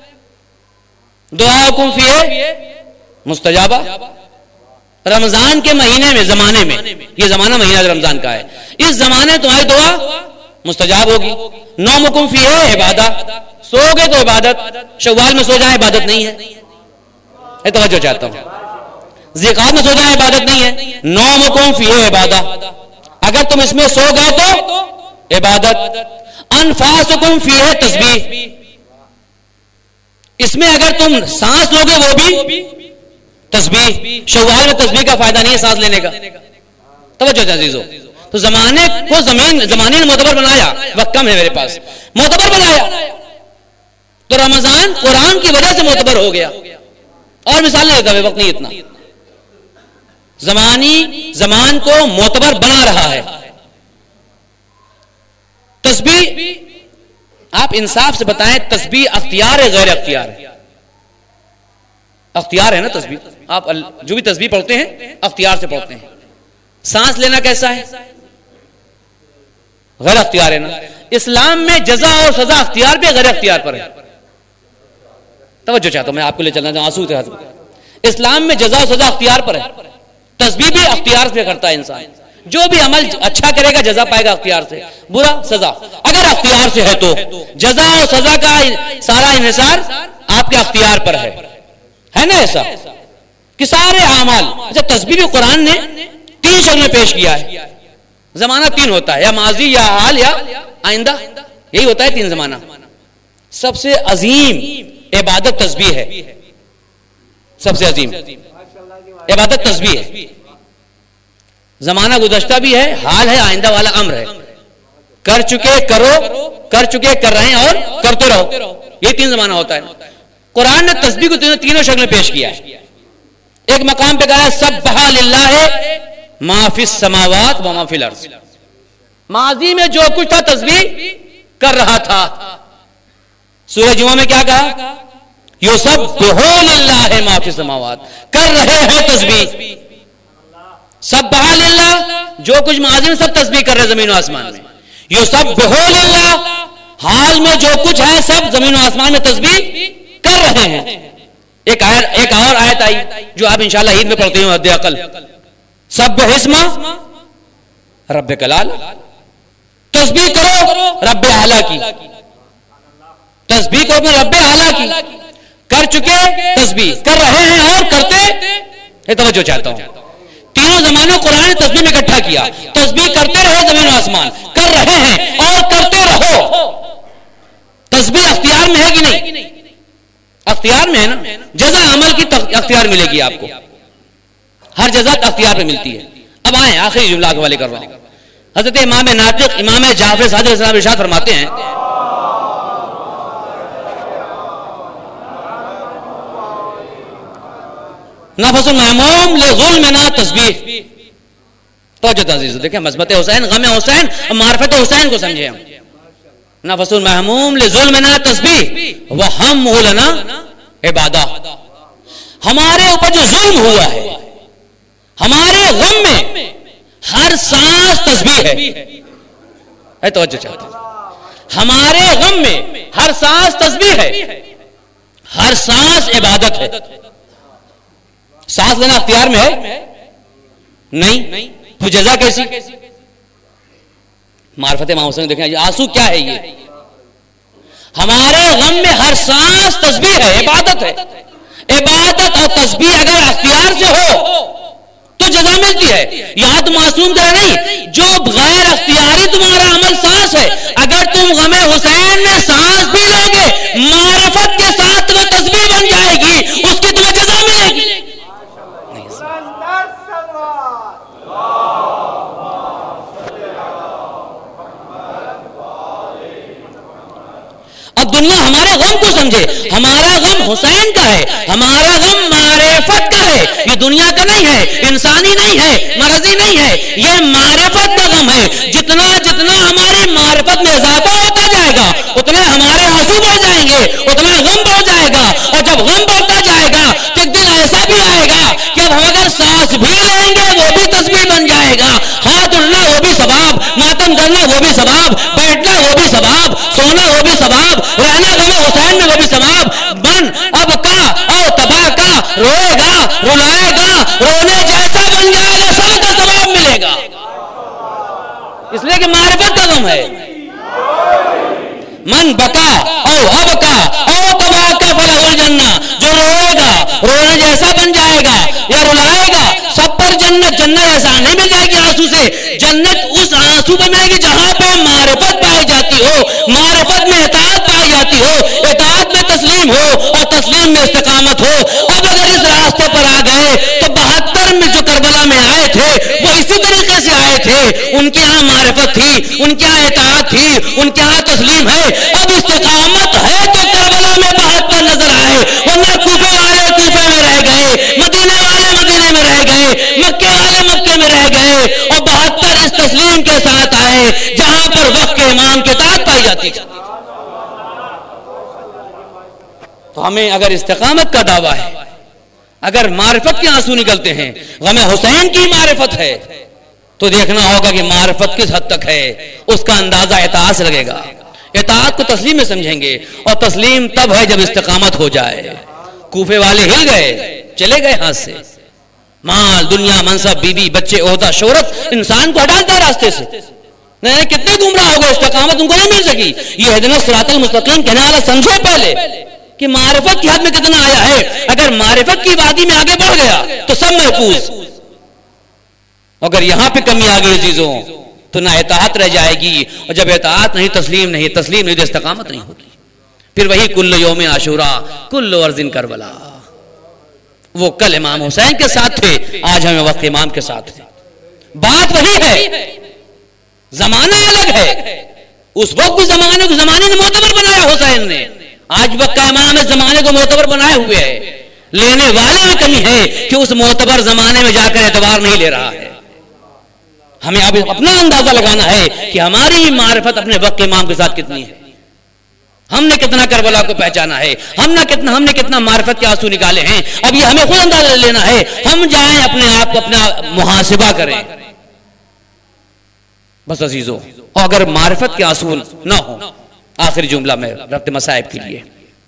دعاؤکم فیہ مستجابہ، رمضان کے مہینے میں، زمانے میں، یہ زمانہ مہینہ رمضان کا ہے، اس زمانے تمہاری دعا مستجاب ہوگی۔ نومکم فیہ عبادہ، سو گئے تو عبادت، شوال میں سو جائے عبادت نہیں ہے، یہ توجہ چاہتا ہوں، ذکر میں سو جائے عبادت نہیں ہے، نومکم فیہ عبادہ، اگر تم اس میں سو گئے تو عبادت، انفاسکم فیہ تسبیح، اس میں اگر تم سانس لوگے وہ بھی تسبیح، شوال میں تسبیح کا فائدہ نہیں ہے سانس لینے کا، توجہ عزیزو، تو زمانے کو زمین زمانے نے معتبر بنایا، وقت کم ہے میرے پاس، معتبر بنایا، تو رمضان قرآن کی وجہ سے معتبر ہو گیا، اور مثال نہیں دیتا، وقت نہیں اتنا، زمانی زمان کو معتبر بنا رہا ہے۔ تسبیح آپ انصاف سے بتائیں، تسبیح اختیار ہے غیر اختیار ہے؟ اختیار ہے نا تسبیح، آپ جو بھی تسبیح پڑھتے ہیں اختیار سے پڑھتے ہیں۔ سانس لینا کیسا ہے؟ غیر اختیار ہے نا۔ اسلام میں جزا اور سزا اختیار پہ غیر اختیار پر ہے، توجہ چاہتا ہوں، میں آپ کو لے چلنا چاہتا ہوں آنسو سے، اسلام میں جزا اور سزا اختیار پر ہے، تسبیح بھی اختیار سے کرتا ہے انسان، جو بھی عمل اچھا کرے گا جزا پائے گا اختیار سے، برا سزا، اگر اختیار سے ہے تو جزا اور سزا کا سارا انحصار آپ کے اختیار پر ہے، ہے نا ایسا کہ سارے اعمال، اچھا تسبیح بھی قرآن نے تین شکل میں پیش کیا ہے، زمانہ تین ہوتا ہے، یا ماضی یا حال یا آئندہ، یہی ہوتا ہے تین زمانہ۔ سب سے عظیم عبادت تسبیح ہے، سب سے عظیم عبادت تسبیح ہے، زمانہ گزشتہ بھی ہے، حال ہے، آئندہ والا امر ہے، کر چکے کرو، کر چکے کر رہے ہیں اور کرتے رہو، یہ تین زمانہ ہوتا ہے۔ قرآن نے تسبیح کو تینوں تینوں شکل میں پیش کیا ہے، ایک مقام پہ کہا ہے سبح للہ ما فی السماوات و ما فی الارض، ماضی میں جو کچھ تھا تسبیح کر رہا تھا۔ سورہ جمعہ میں کیا کہا؟ یسبح للہ ما فی السماوات، کر رہے ہیں تسبیح، سبح للہ، جو کچھ ماضی میں سب تسبیح کر رہے زمین و آسمان میں، یسبح للہ، حال میں جو کچھ ہے سب زمین و آسمان میں تسبیح کر رہے ہیں۔ ایک آیت ایک اور آیت آئی جو آپ انشاءاللہ عید میں پڑھتے ہیں، حد عقل، سبح اسم ربک الاعلی، تسبیح کرو رب اعلیٰ کی، تسبیح کو اپنے رب اعلیٰ کی، کر چکے تسبیح، کر رہے ہیں اور کرتے، یہ توجہ چاہتا ہوں، تینوں زمانوں قرآن نے تسبیح میں اکٹھا کیا، تسبیح کرتے رہے زمین و آسمان، کر رہے ہیں اور کرتے رہو۔ تسبیح اختیار میں ہے کہ نہیں؟ اختیار میں ہے نا، جزا عمل کی اختیار ملے گی آپ کو، ہر جزا اختیار پہ ملتی ہے۔ اب آئیں آخری جملہ کے حوالے کر رہا ہوں، حضرت امام ناطق امام جعفر صادق علیہ السلام ارشاد فرماتے ہیں، نفس المحموم لظلمنا تسبیح، توجہ عزیز دیکھیں، مذمت حسین، غم حسین، معرفت حسین کو سمجھے ہم، نفس المحموم لظلمنا تسبیح وہم لنا عبادہ، ہمارے اوپر جو ظلم ہوا ہے، ہمارے غم میں ہر سانس تسبیح ہے، اے توجہ چاہتا ہوں، ہمارے غم میں ہر سانس تسبیح ہے، ہر سانس عبادت ہے۔ سانس لینا اختیار میں ہے نہیں، تو جزا کیسی؟ معرفت امام حسین دیکھیں، یہ آنسو کیا ہے؟ یہ ہمارے غم میں ہر سانس تسبیح ہے، عبادت ہے، عبادت اور تسبیح اگر اختیار سے ہو تو جزا ملتی ہے، یہاں تو معصوم کا نہیں، جو غیر اختیاری تمہارا عمل سانس ہے، اگر تم غم حسین میں سانس بھی لو گے، معرفت کے ساتھ وہ تسبیح بن جائے گی، اس کی تمہیں جزا ملے گی۔ سمجھے. ہمارا غم حسین کا ہے, ہمارا غم معرفت کا ہے, یہ دنیا کا نہیں ہے, انسانی نہیں ہے, مرضی نہیں ہے, یہ معرفت کا غم ہے. جتنا جتنا ہماری معرفت میں اضافہ ہوتا جائے گا اتنے ہمارے آنسو بڑھ جائیں گے, اتنا غم بڑھ جائے گا. اور جب غم بڑھتا جائے گا تو ایک دن ایسا بھی آئے گا کہ اب ہم اگر سانس بھی لیں گے وہ بھی تسبیح بن جائے گا, ہاتھ اڑنا وہ بھی ثواب, ماتم کرنا وہ بھی ثواب, بیٹھنا وہ بھی ثواب, سونا وہ بھی ثواب, رہنا غم حسین میں وہ بھی ثواب. من اب کا او تباہ کا روئے گا رلائے گا, رونے جیسا بن جائے گا, سب کا ثواب ملے گا. اس لیے کہ معرفت کا غم ہے. من بکا او ابکا او تباہ کا فلاح الجنہ, جو روئے گا رونا جیسا بن جائے گا یا رلائے گا, سب پر جنت. جنت ایسا نہیں مل جائے گی آنسو سے, جنت اس آنسو پہ ملے گی جہاں پہ معرفت پائی جاتی ہو, معرفت میں اطاعت پائی جاتی ہو, اطاعت میں تسلیم ہو اور تسلیم میں استقامت ہو. اب اگر اس راستے پر آ گئے تو بہتر میں جو کربلا میں آئے تھے وہ اسی طریقے سے آئے تھے. ان کے یہاں معرفت تھی, ان کے یہاں اطاعت تھی, ان کے یہاں تسلیم ہے. اب استقامت ہے تو کربلا میں بہتر نظر آئے, ورنہ کوفے والے کوفے میں رہ گئے, مدینے والے مدینے میں رہ گئے, مکے والے مکے میں رہ گئے, اور بہتر اس تسلیم کے ساتھ آئے جہاں پر وقت کے امام کی اطاعت پائی جاتی تھی. تو ہمیں اگر استقامت کا دعویٰ ہے, اگر معرفت کے آنسو نکلتے ہیں, غم حسین کی معرفت ہے, تو دیکھنا ہوگا کہ معرفت کس حد تک ہے. اس کا اندازہ اطاعت سے لگے گا. اطاعت کو تسلیم میں سمجھیں گے, اور تسلیم تب ہے جب استقامت ہو جائے. کوفے والے ہل گئے, چلے گئے ہاتھ سے. مال دنیا منصب بیوی بچے عہدہ شہرت انسان کو ہٹاتا ہے راستے سے. نہیں کتنے گمراہ ہو گئے, استقامت ان کو نہیں مل سکی. یہ اہدنا الصراط المستقیم کہنے والا سمجھے پہلے کہ معرفت کی حد میں کتنا آیا ہے. اگر معرفت کی وادی میں آگے بڑھ گیا تو سب محفوظ. اگر یہاں پہ کمی آ گئی چیزوں تو نہ اطاعت رہ جائے گی, اور جب اطاعت نہیں تسلیم نہیں تسلیم نہیں تو استقامت نہیں ہوگی. پھر وہی کل یوم عاشورا کل ارض کربلا. وہ کل امام حسین کے ساتھ تھے, آج ہمیں وقت امام کے ساتھ تھے. بات وہی ہے, زمانہ الگ ہے. اس وقت بھی زمانے کو زمانے نے معتبر بنایا حسین نے, آج وقت کا امام اس زمانے کو معتبر بنائے ہوئے ہے. لینے والا میں کمی ہے کہ اس معتبر زمانے میں جا کر اعتبار نہیں لے رہا ہے. ہمیں اب اپنا اندازہ لگانا ہے کہ ہماری معرفت اپنے وقت کے امام کے ساتھ کتنی ہے. ہم نے کتنا کربلا کو پہچانا ہے, ہم نے کتنا ہم نے کتنا معرفت کے آنسو نکالے ہیں. اب یہ ہمیں خود اندازہ لینا ہے. ہم جائیں اپنے آپ کو اپنا محاسبہ کریں بس عزیزو. اور اگر معرفت کے آنسو نہ ہو, آخری جملہ میں ربط مصائب کے لیے,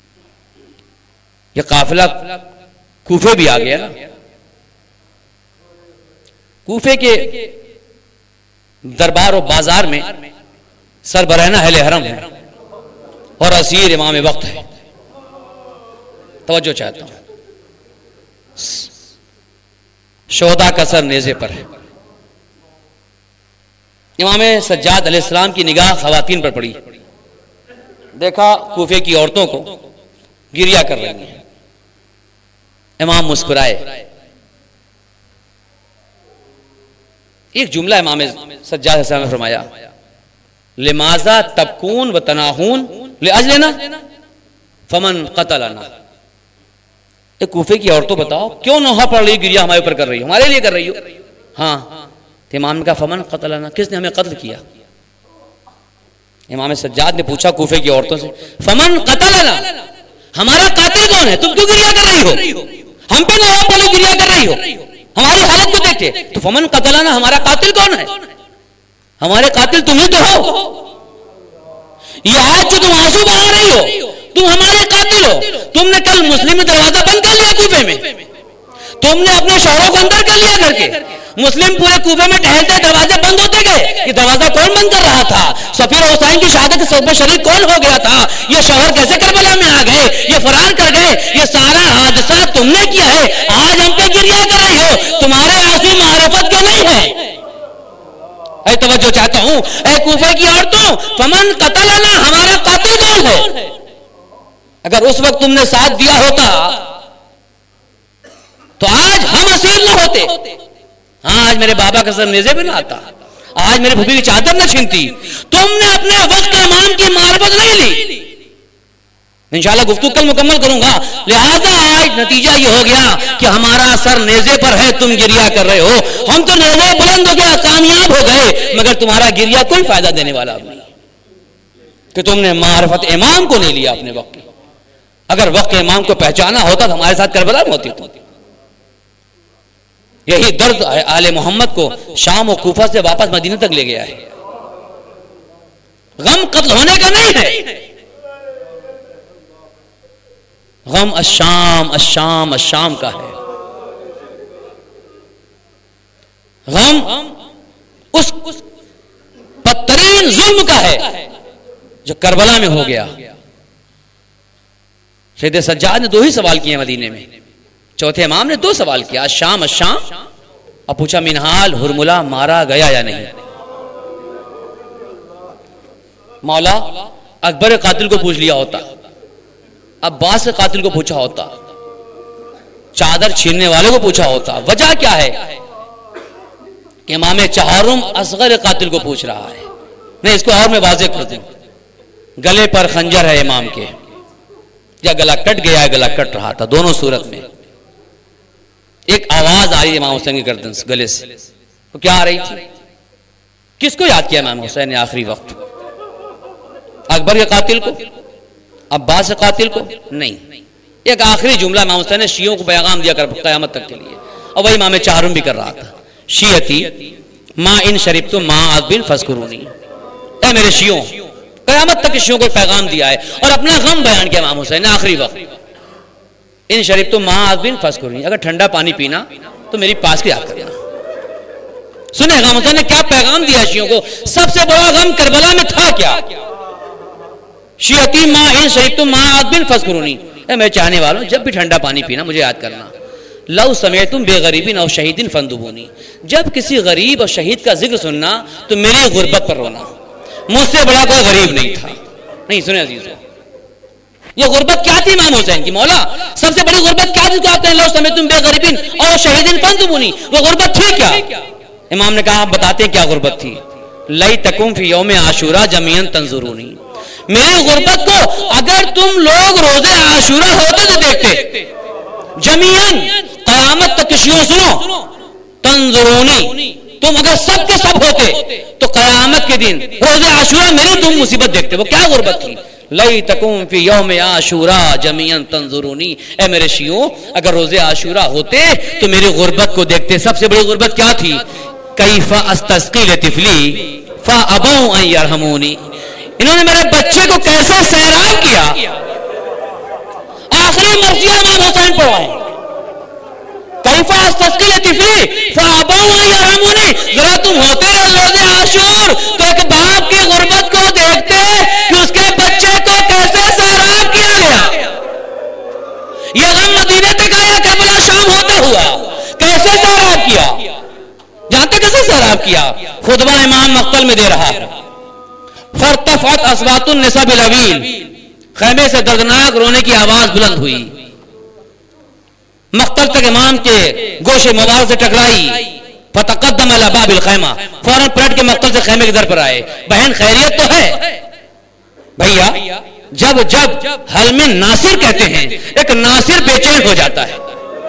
یہ قافلہ کوفے بھی آ گیا نا. کوفے کے دربار و بازار میں سربراہ اہل حرم ہے اور اسیر امام وقت ہے. توجہ چاہتا ہوں, شہداء کا سر نیزے پر ہے. امام سجاد علیہ السلام کی نگاہ خواتین پر پڑی, دیکھا کوفے کی عورتوں کو گریہ کر رہی ہیں. امام مسکرائے. ایک جملہ امام سجاد علیہ السلام نے فرمایا, لماذا تبکون و تناہون لاجلنا فمن قتلنا. ایک کوفے کی عورتوں بتاؤ کیوں نوحہ پڑھ رہی, گریہ ہمارے اوپر کر رہی ہو, ہمارے لیے کر رہی ہو. ہاں, تو امام نے کہا فمن قتلنا, کس نے ہمیں قتل کیا. امام سجاد نے پوچھا کوفے کی عورتوں سے, فمن قتلنا, ہمارا قاتل کون ہے, تم کیوں گریہ کر رہی ہو, ہم پہ نوحہ پڑھو گریہ کر رہی ہو, ہماری حالت کو دیکھے. تو فمن قتلنا, ہمارا قاتل کون ہے, ہمارے قاتل تم ہی تو ہو. یہ آج جو تم آنسو بہا رہی ہو تم ہمارے قاتل ہو. تم نے کل مسلم میں دروازہ بند کر لیا کوفے میں, تم نے اپنے شوہروں کو اندر کر لیا کر کے. مسلم پورے کوفے میں ٹہلتے دروازے بند ہوتے گئے. یہ دروازہ کون بند کر رہا تھا, سفیر حسین کی شہادت کے سبب شریک کون ہو گیا تھا, یہ شوہر کیسے کربلا میں آ گئے, یہ فرار کر گئے, یہ سارا حادثہ تم نے کیا ہے. آج ہم پہ گریہ کر رہی ہو, تمہارے آنسو معرفت کے نہیں ہیں. اے توجہ چاہتا ہوں, اے کوفے کی عورتوں, فمن قتلنا, ہمارا قاتل کون ہے. اگر اس وقت تم نے ساتھ دیا ہوتا تو آج ہم اسیر نہ ہوتے. ہاں, آج میرے بابا کا سر نیزے پہ نہ آتا, آج میرے بھوپی کی چادر نہ چھینتی. تم نے اپنے وقت کے امام کی معرفت نہیں لی, انشاءاللہ گفتگو کل مکمل کروں گا. لہذا آج نتیجہ یہ ہو گیا کہ ہمارا سر نیزے پر ہے, تم گریا کر رہے ہو. ہم تو نیزے بلند ہو گیا, کامیاب ہو گئے, مگر تمہارا گریا کوئی فائدہ دینے والا نہیں کہ تم نے معرفت امام کو نہیں لیا اپنے وقت. اگر وقت امام کو پہچانا ہوتا تو ہمارے ساتھ کربلا میں ہوتی. تو یہی درد آل محمد کو شام و کوفہ سے واپس مدینہ تک لے گیا ہے. غم قتل ہونے کا نہیں ہے, غم الشام الشام الشام کا ہے. غم اس بدترین ظلم کا ہے جو کربلا میں ہو گیا. سید سجاد نے دو ہی سوال کیے مدینے میں, چوتھے امام نے دو سوال کیا, الشام الشام, اور پوچھا منہال ہرملا مارا گیا یا نہیں. مولا اکبر قاتل کو پوچھ لیا ہوتا, عباس کے قاتل کو پوچھا ہوتا, چادر چھیننے والے کو پوچھا ہوتا. وجہ کیا ہے کہ امام چہارم اصغر قاتل کو پوچھ رہا ہے. نہیں, اس کو اور میں واضح کر دوں, گلے پر خنجر ہے امام کے, یا گلا کٹ گیا ہے گلا کٹ رہا تھا, دونوں صورت میں ایک آواز آئی امام حسین کی گردن سے, گلے سے. تو کیا آ رہی تھی؟ کس کو یاد کیا امام حسین نے آخری وقت؟ اکبر کے قاتل کو, عباس کے قاتل کو نہیں. ایک آخری جملہ امام حسین نے شیعوں کو پیغام دیا کر قیامت تک کے لیے, اور وہی امام چہارم بھی کر رہا تھا. شیعتی ما ان شریبت ما عذب فاذکرونی, اے میرے شیعوں, قیامت تک شیعوں کو پیغام دیا ہے اور اپنا غم بیان کیا امام حسین نے آخری وقت. ان شریبت ما عذب فاذکرونی, اگر ٹھنڈا پانی پینا تو میری پاس کی یاد کرنا. سنیں امام حسین نے کیا پیغام دیا شیعوں کو. سب سے بڑا غم کربلا میں تھا کیا؟ شیعتی ما ان شریبت ما عذب فاذکرونی, اے میرے چاہنے والوں, جب بھی ٹھنڈا پانی پینا مجھے یاد کرنا. لو سمعتم بغریب او شہید فاندبونی, جب کسی غریب اور شہید کا ذکر سننا تو میری غربت پر رونا. مجھ سے بڑا کوئی غریب نہیں تھا. نہیں سنیں عزیزو, یہ غربت کیا تھی امام حسین کی؟ مولا سب سے بڑی غربت کیا تھی؟ تو آپ کہیں لو سمعتم بغریب او شہید فاندبونی, وہ غربت تھی کیا؟ امام نے کہا آپ بتاتے ہیں کیا غربت تھی. لیتکم فی یوم عاشورا جمیعا تنظرونی, میری غربت کو اگر تم لوگ روزے عاشورہ ہوتے تو دیکھتے. جمیعاً, قیامت تک شیعوں سنو, تنظرونی, تم اگر سب کے سب ہوتے تو قیامت کے دن روزے عاشورہ میری تم مصیبت دیکھتے. وہ کیا غربت تھی؟ لیتکم فی یوم عاشورا جمیعا تنظرونی, اے میرے شیعوں اگر روزے عاشورہ ہوتے تو میری غربت کو دیکھتے. سب سے بڑی غربت کیا تھی؟ کیف استسقی لطفلی فابوا ان یرحمونی, انہوں نے میرے بچے کو کیسے سیراب کیا. آخری مرثیہ امام حسین پڑھوائیں, کیف استسقی لطفلی فابوا ان یرحمونی. ذرا تم ہوتے روزے عاشور تو ایک باپ کی غربت کو دیکھتے کہ اس کے بچے کو کیسے سیراب کیا گیا. یہ غم مدینے تک آیا, کربلا شام ہوتا ہوا, کیسے سیراب کیا, جانتے کیسے سیراب کیا؟ خطبہ امام مقتل میں دے رہا ہے. فارتفعت اصوات النساء بالاویل, خیمے سے دردناک رونے کی آواز بلند ہوئی. مقتل تک امام کے گوشے مبارک سے ٹکرائی. فتقدم الی باب الخیمہ, فوراً پلٹ کے مقتل سے خیمے کے در پر آئے. بہن خیریت تو ہے؟ بھیا جب جب حل میں ناصر کہتے ہیں ایک ناصر بے چین ہو جاتا ہے.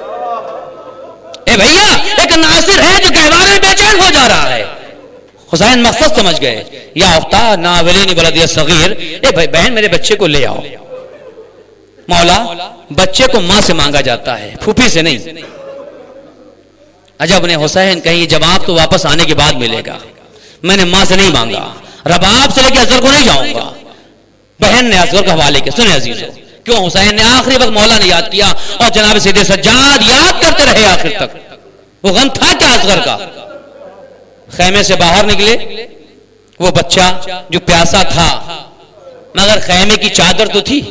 اے بھیا ایک ناصر ہے جو گہوارے میں بے چین ہو جا رہا ہے. حسین مقصد سمجھ گئے. یا اختہ ناولین بلدی صغیر, اے بھائی بہن میرے بچے کو لے آؤ. مولا بچے کو ماں سے مانگا جاتا ہے, پھوپھی سے نہیں. عجب نے حسین کہیں یہ جواب تو واپس آنے کے بعد ملے گا, میں نے ماں سے نہیں مانگا, رباب سے لے کے اصغر کو نہیں جاؤں گا. بہن نے اصغر کا حوالے کیا. سنیں عزیزو, کیوں حسین نے آخری وقت مولا نے یاد کیا اور جناب سید سجاد یاد کرتے رہے آخر تک. وہ غم تھا کیا اصغر کا؟ خیمے سے باہر نکلے, وہ بچہ جو پیاسا تھا, مگر خیمے کی چادر تو تھی,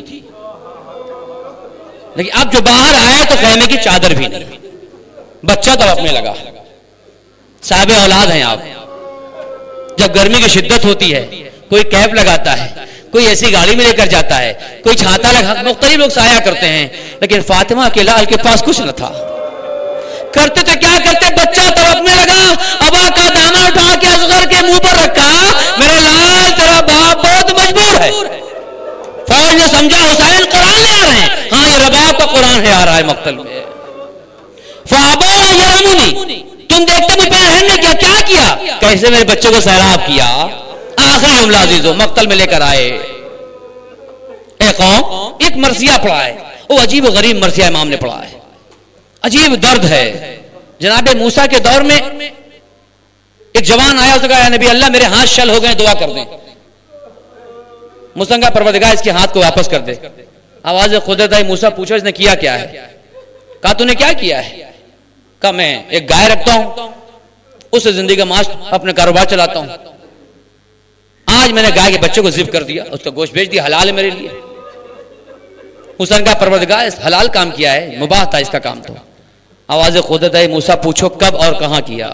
لیکن اب جو باہر آیا تو خیمے کی چادر بھی نہیں. بچہ تڑپنے لگا. صاحب اولاد ہیں آپ, جب گرمی کی شدت ہوتی ہے کوئی کیپ لگاتا ہے, کوئی ایسی گاڑی میں لے کر جاتا ہے, کوئی چھاتا لگا, مختلف لوگ سایہ کرتے ہیں, لیکن فاطمہ کے لال کے پاس کچھ نہ تھا. کرتے تو کیا کرتے, بچہ تڑپنے لگا, ابا کا دامن اٹھا کے اصغر کے منہ پر رکھا, میرے لال تیرا باپ بہت مجبور ہے. فوج نے سمجھا حسین قرآن لے آ رہے ہیں. ہاں یہ رباب کا قرآن ہے آ رہا ہے مقتل میں. فابوا یرحمونی، تم دیکھتے مجھ پہ رحم نے کیا کیا کیا؟ کیسے میرے بچے کو سیراب کیا. آخری جملہ عزیزو مقتل میں لے کر آئے. اے قوم، ایک مرثیہ پڑھا ہے، وہ عجیب و غریب مرثیہ امام نے پڑھا ہے، عجیب درد ہے. جناب موسیٰ کے دور میں ایک جوان آیا، اس نے کہا یا نبی اللہ میرے ہاتھ شل ہو گئے، دعا کر دیں. موسیٰ کا پروردگار اس کے ہاتھ کو واپس کر دے. آواز قدرت آئی، موسیٰ پوچھا اس نے کیا کیا ہے؟ کہا تو نے کیا کیا ہے؟ کہا میں ایک گائے رکھتا ہوں، اس سے زندگی کا معاش اپنے کاروبار چلاتا ہوں. آج میں نے گائے کے بچے کو ذبح کر دیا، اس کا گوشت بیچ دیا، حلال ہے میرے لیے. موسیٰ نے کہا پروردگار حلال کام کیا ہے، مباح تھا اس کا کام. تو آواز قدرت آئی، موسیٰ پوچھو کب اور کہاں کیا؟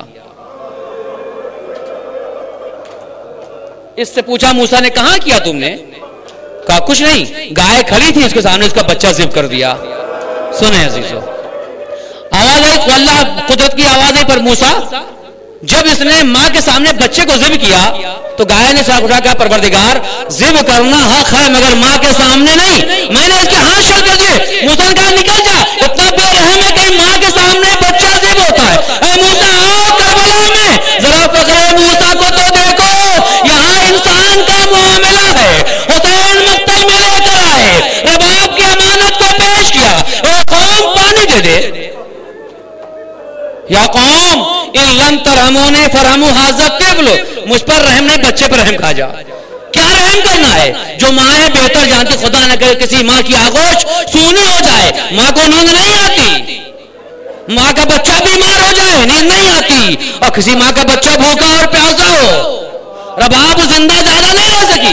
اس سے پوچھا موسیٰ نے کہاں کیا تم نے؟ کہا کچھ نہیں، گائے کھڑی تھی اس کے سامنے، اس کا بچہ ذبح کر دیا. سنیں عزیزو، آواز آئی، اللہ قدرت کی آواز آئی پر موسیٰ جب اس نے ماں کے سامنے بچے کو ذبح کیا تو گائے نے ساتھ اٹھا کہا پروردگار ذبح کرنا حق ہے مگر ماں کے سامنے نہیں، میں نے اس کے ہاتھ شل کر دیے. موسیٰ نے کہا نکل جا، اتنا بے رحم ہے کہ ماں کے سامنے بچہ ذبح ہوتا ہے. اے موسیٰ آؤ کربلا میں، ذرا فقر موسیٰ کو تو دیکھو، یہاں انسان کا معاملہ ہے. حسین مقتل میں لے کر آئے، رباب کی امانت کو پیش کیا. اے قوم پانی دے دے. یا قوم ان لم ترحمونی فرحموا ھذا الطفل، مجھ پر رحم نہیں بچے پر رحم کھا جا. کیا رحم کرنا ہے؟ جو ماں بہتر جانتی، خدا نہ کرے کسی ماں کی آغوش سونی ہو جائے، ماں کو نیند نہیں آتی، ماں کا بچہ بیمار ہو جائے نیند نہیں آتی، اور کسی ماں کا بچہ بھوکا اور پیاسا ہو، رباب زندہ زیادہ نہیں رہ سکی.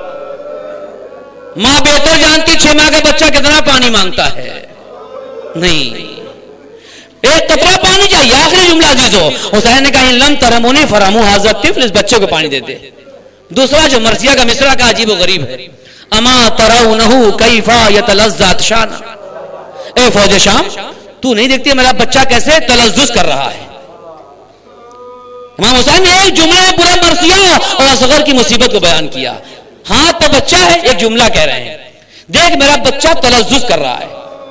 ماں بہتر جانتی چھ ماہ کا بچہ کتنا پانی مانگتا ہے. نہیں، ایک قطرہ پانی چاہیے. آخری جملہ عزیزو، حسین نے کہا ان لم ترحمونی فرحموا ھذا الطفل، اس بچے کو پانی دے دے. دوسرا جو مرثیہ کا مصرع کا عجیب و غریب ہے، اما ترونہ کیف یتلذذ عطشانا، اے فوج شام تو نہیں دیکھتی میرا بچہ کیسے تلذذ کر رہا ہے. امام حسین نے ایک جملے میں پورا مرثیہ اور اصغر کی مصیبت کو بیان کیا. ہاتھ پہ بچہ ہے، ایک جملہ کہہ رہے ہیں دیکھ میرا بچہ تلذذ کر رہا ہے.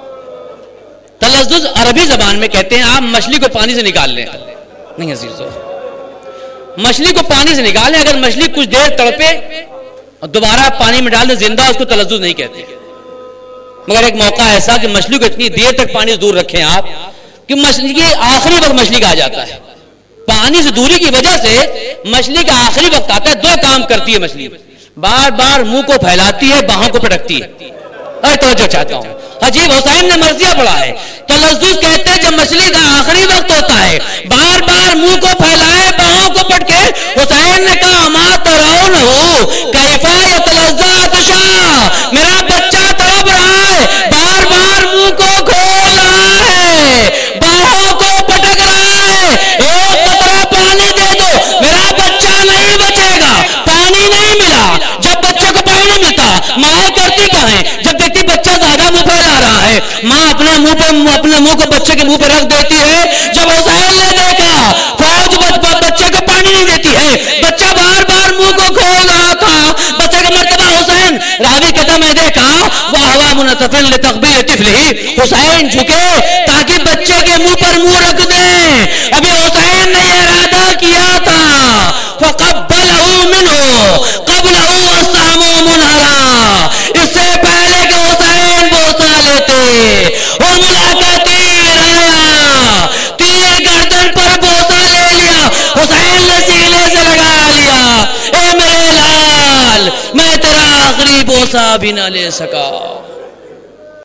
تلذذ عربی زبان میں کہتے ہیں آپ مچھلی کو پانی سے نکال لیں. نہیں عزیزو، مچھلی کو پانی سے نکال لیں، اگر مچھلی کچھ دیر تڑپے اور دوبارہ پانی میں ڈال دیں زندہ، اس کو تلذذ نہیں کہتے. مگر ایک موقع ایسا کہ مچھلی کو اتنی دیر تک پانی سے دور رکھیں آپ کہ مچھلی کے آخری وقت مچھلی کا آ جاتا ہے. پانی سے دوری کی وجہ سے مچھلی کا آخری وقت آتا ہے. دو کام کرتی ہے مچھلی، بار بار منہ کو پھیلاتی ہے، باہوں کو پٹکتی ہے. اے توجہ چاہتا ہوں، عجیب حسین نے مرثیہ پڑھا ہے. تلذذ کہتے ہیں جب مچھلی کا آخری وقت ہوتا ہے، بار بار منہ کو پھیلائے، باہوں کو پٹکے. حسین نے کہا ما ترونہ کیف یتلذذ عطشانا، میرا بچہ تڑپ رہا ہے، بار بار منہ کو کھول رہا ہے، باہوں کو پٹک رہا ہے. ایک قطرہ پانی دے دو، میرا بچہ نہیں بچے گا. پانی نہیں ملا. جب بچے کو پانی نہیں ملتا مائیں کرتی کیا ہیں؟ جب دیکھتی بچہ زیادہ منہ پھیلا رہا ہے، ماں اپنا منہ پہ اپنے منہ کو بچے کے منہ پہ رکھ دیتی ہے. جب حسین نے دیکھا فوج بچے کو پانی نہیں دیتی ہے، بچہ بار بار منہ کو کھول رہا تھا. بچے کا مرتبہ حسین راوی کہتا میں دیکھا وہ ہوا منتفن لتقبیل طفلہ، حسین جھکے تاکہ بچے کے منہ پر منہ رکھ دیں. ابھی حسین نے یہ ارادہ کیا تھا فقبلہ منہ قبلہ السہم منہرا، اس سے پہلے کہ حسین بوسہ لیتے حرملہ کا تیر آیا، تیر گردن پر بوسہ لے لیا، حسین نے سینے سے لگا لیا. اے میرے لال میں تیرا آخری بوسہ بھی نہ لے سکا.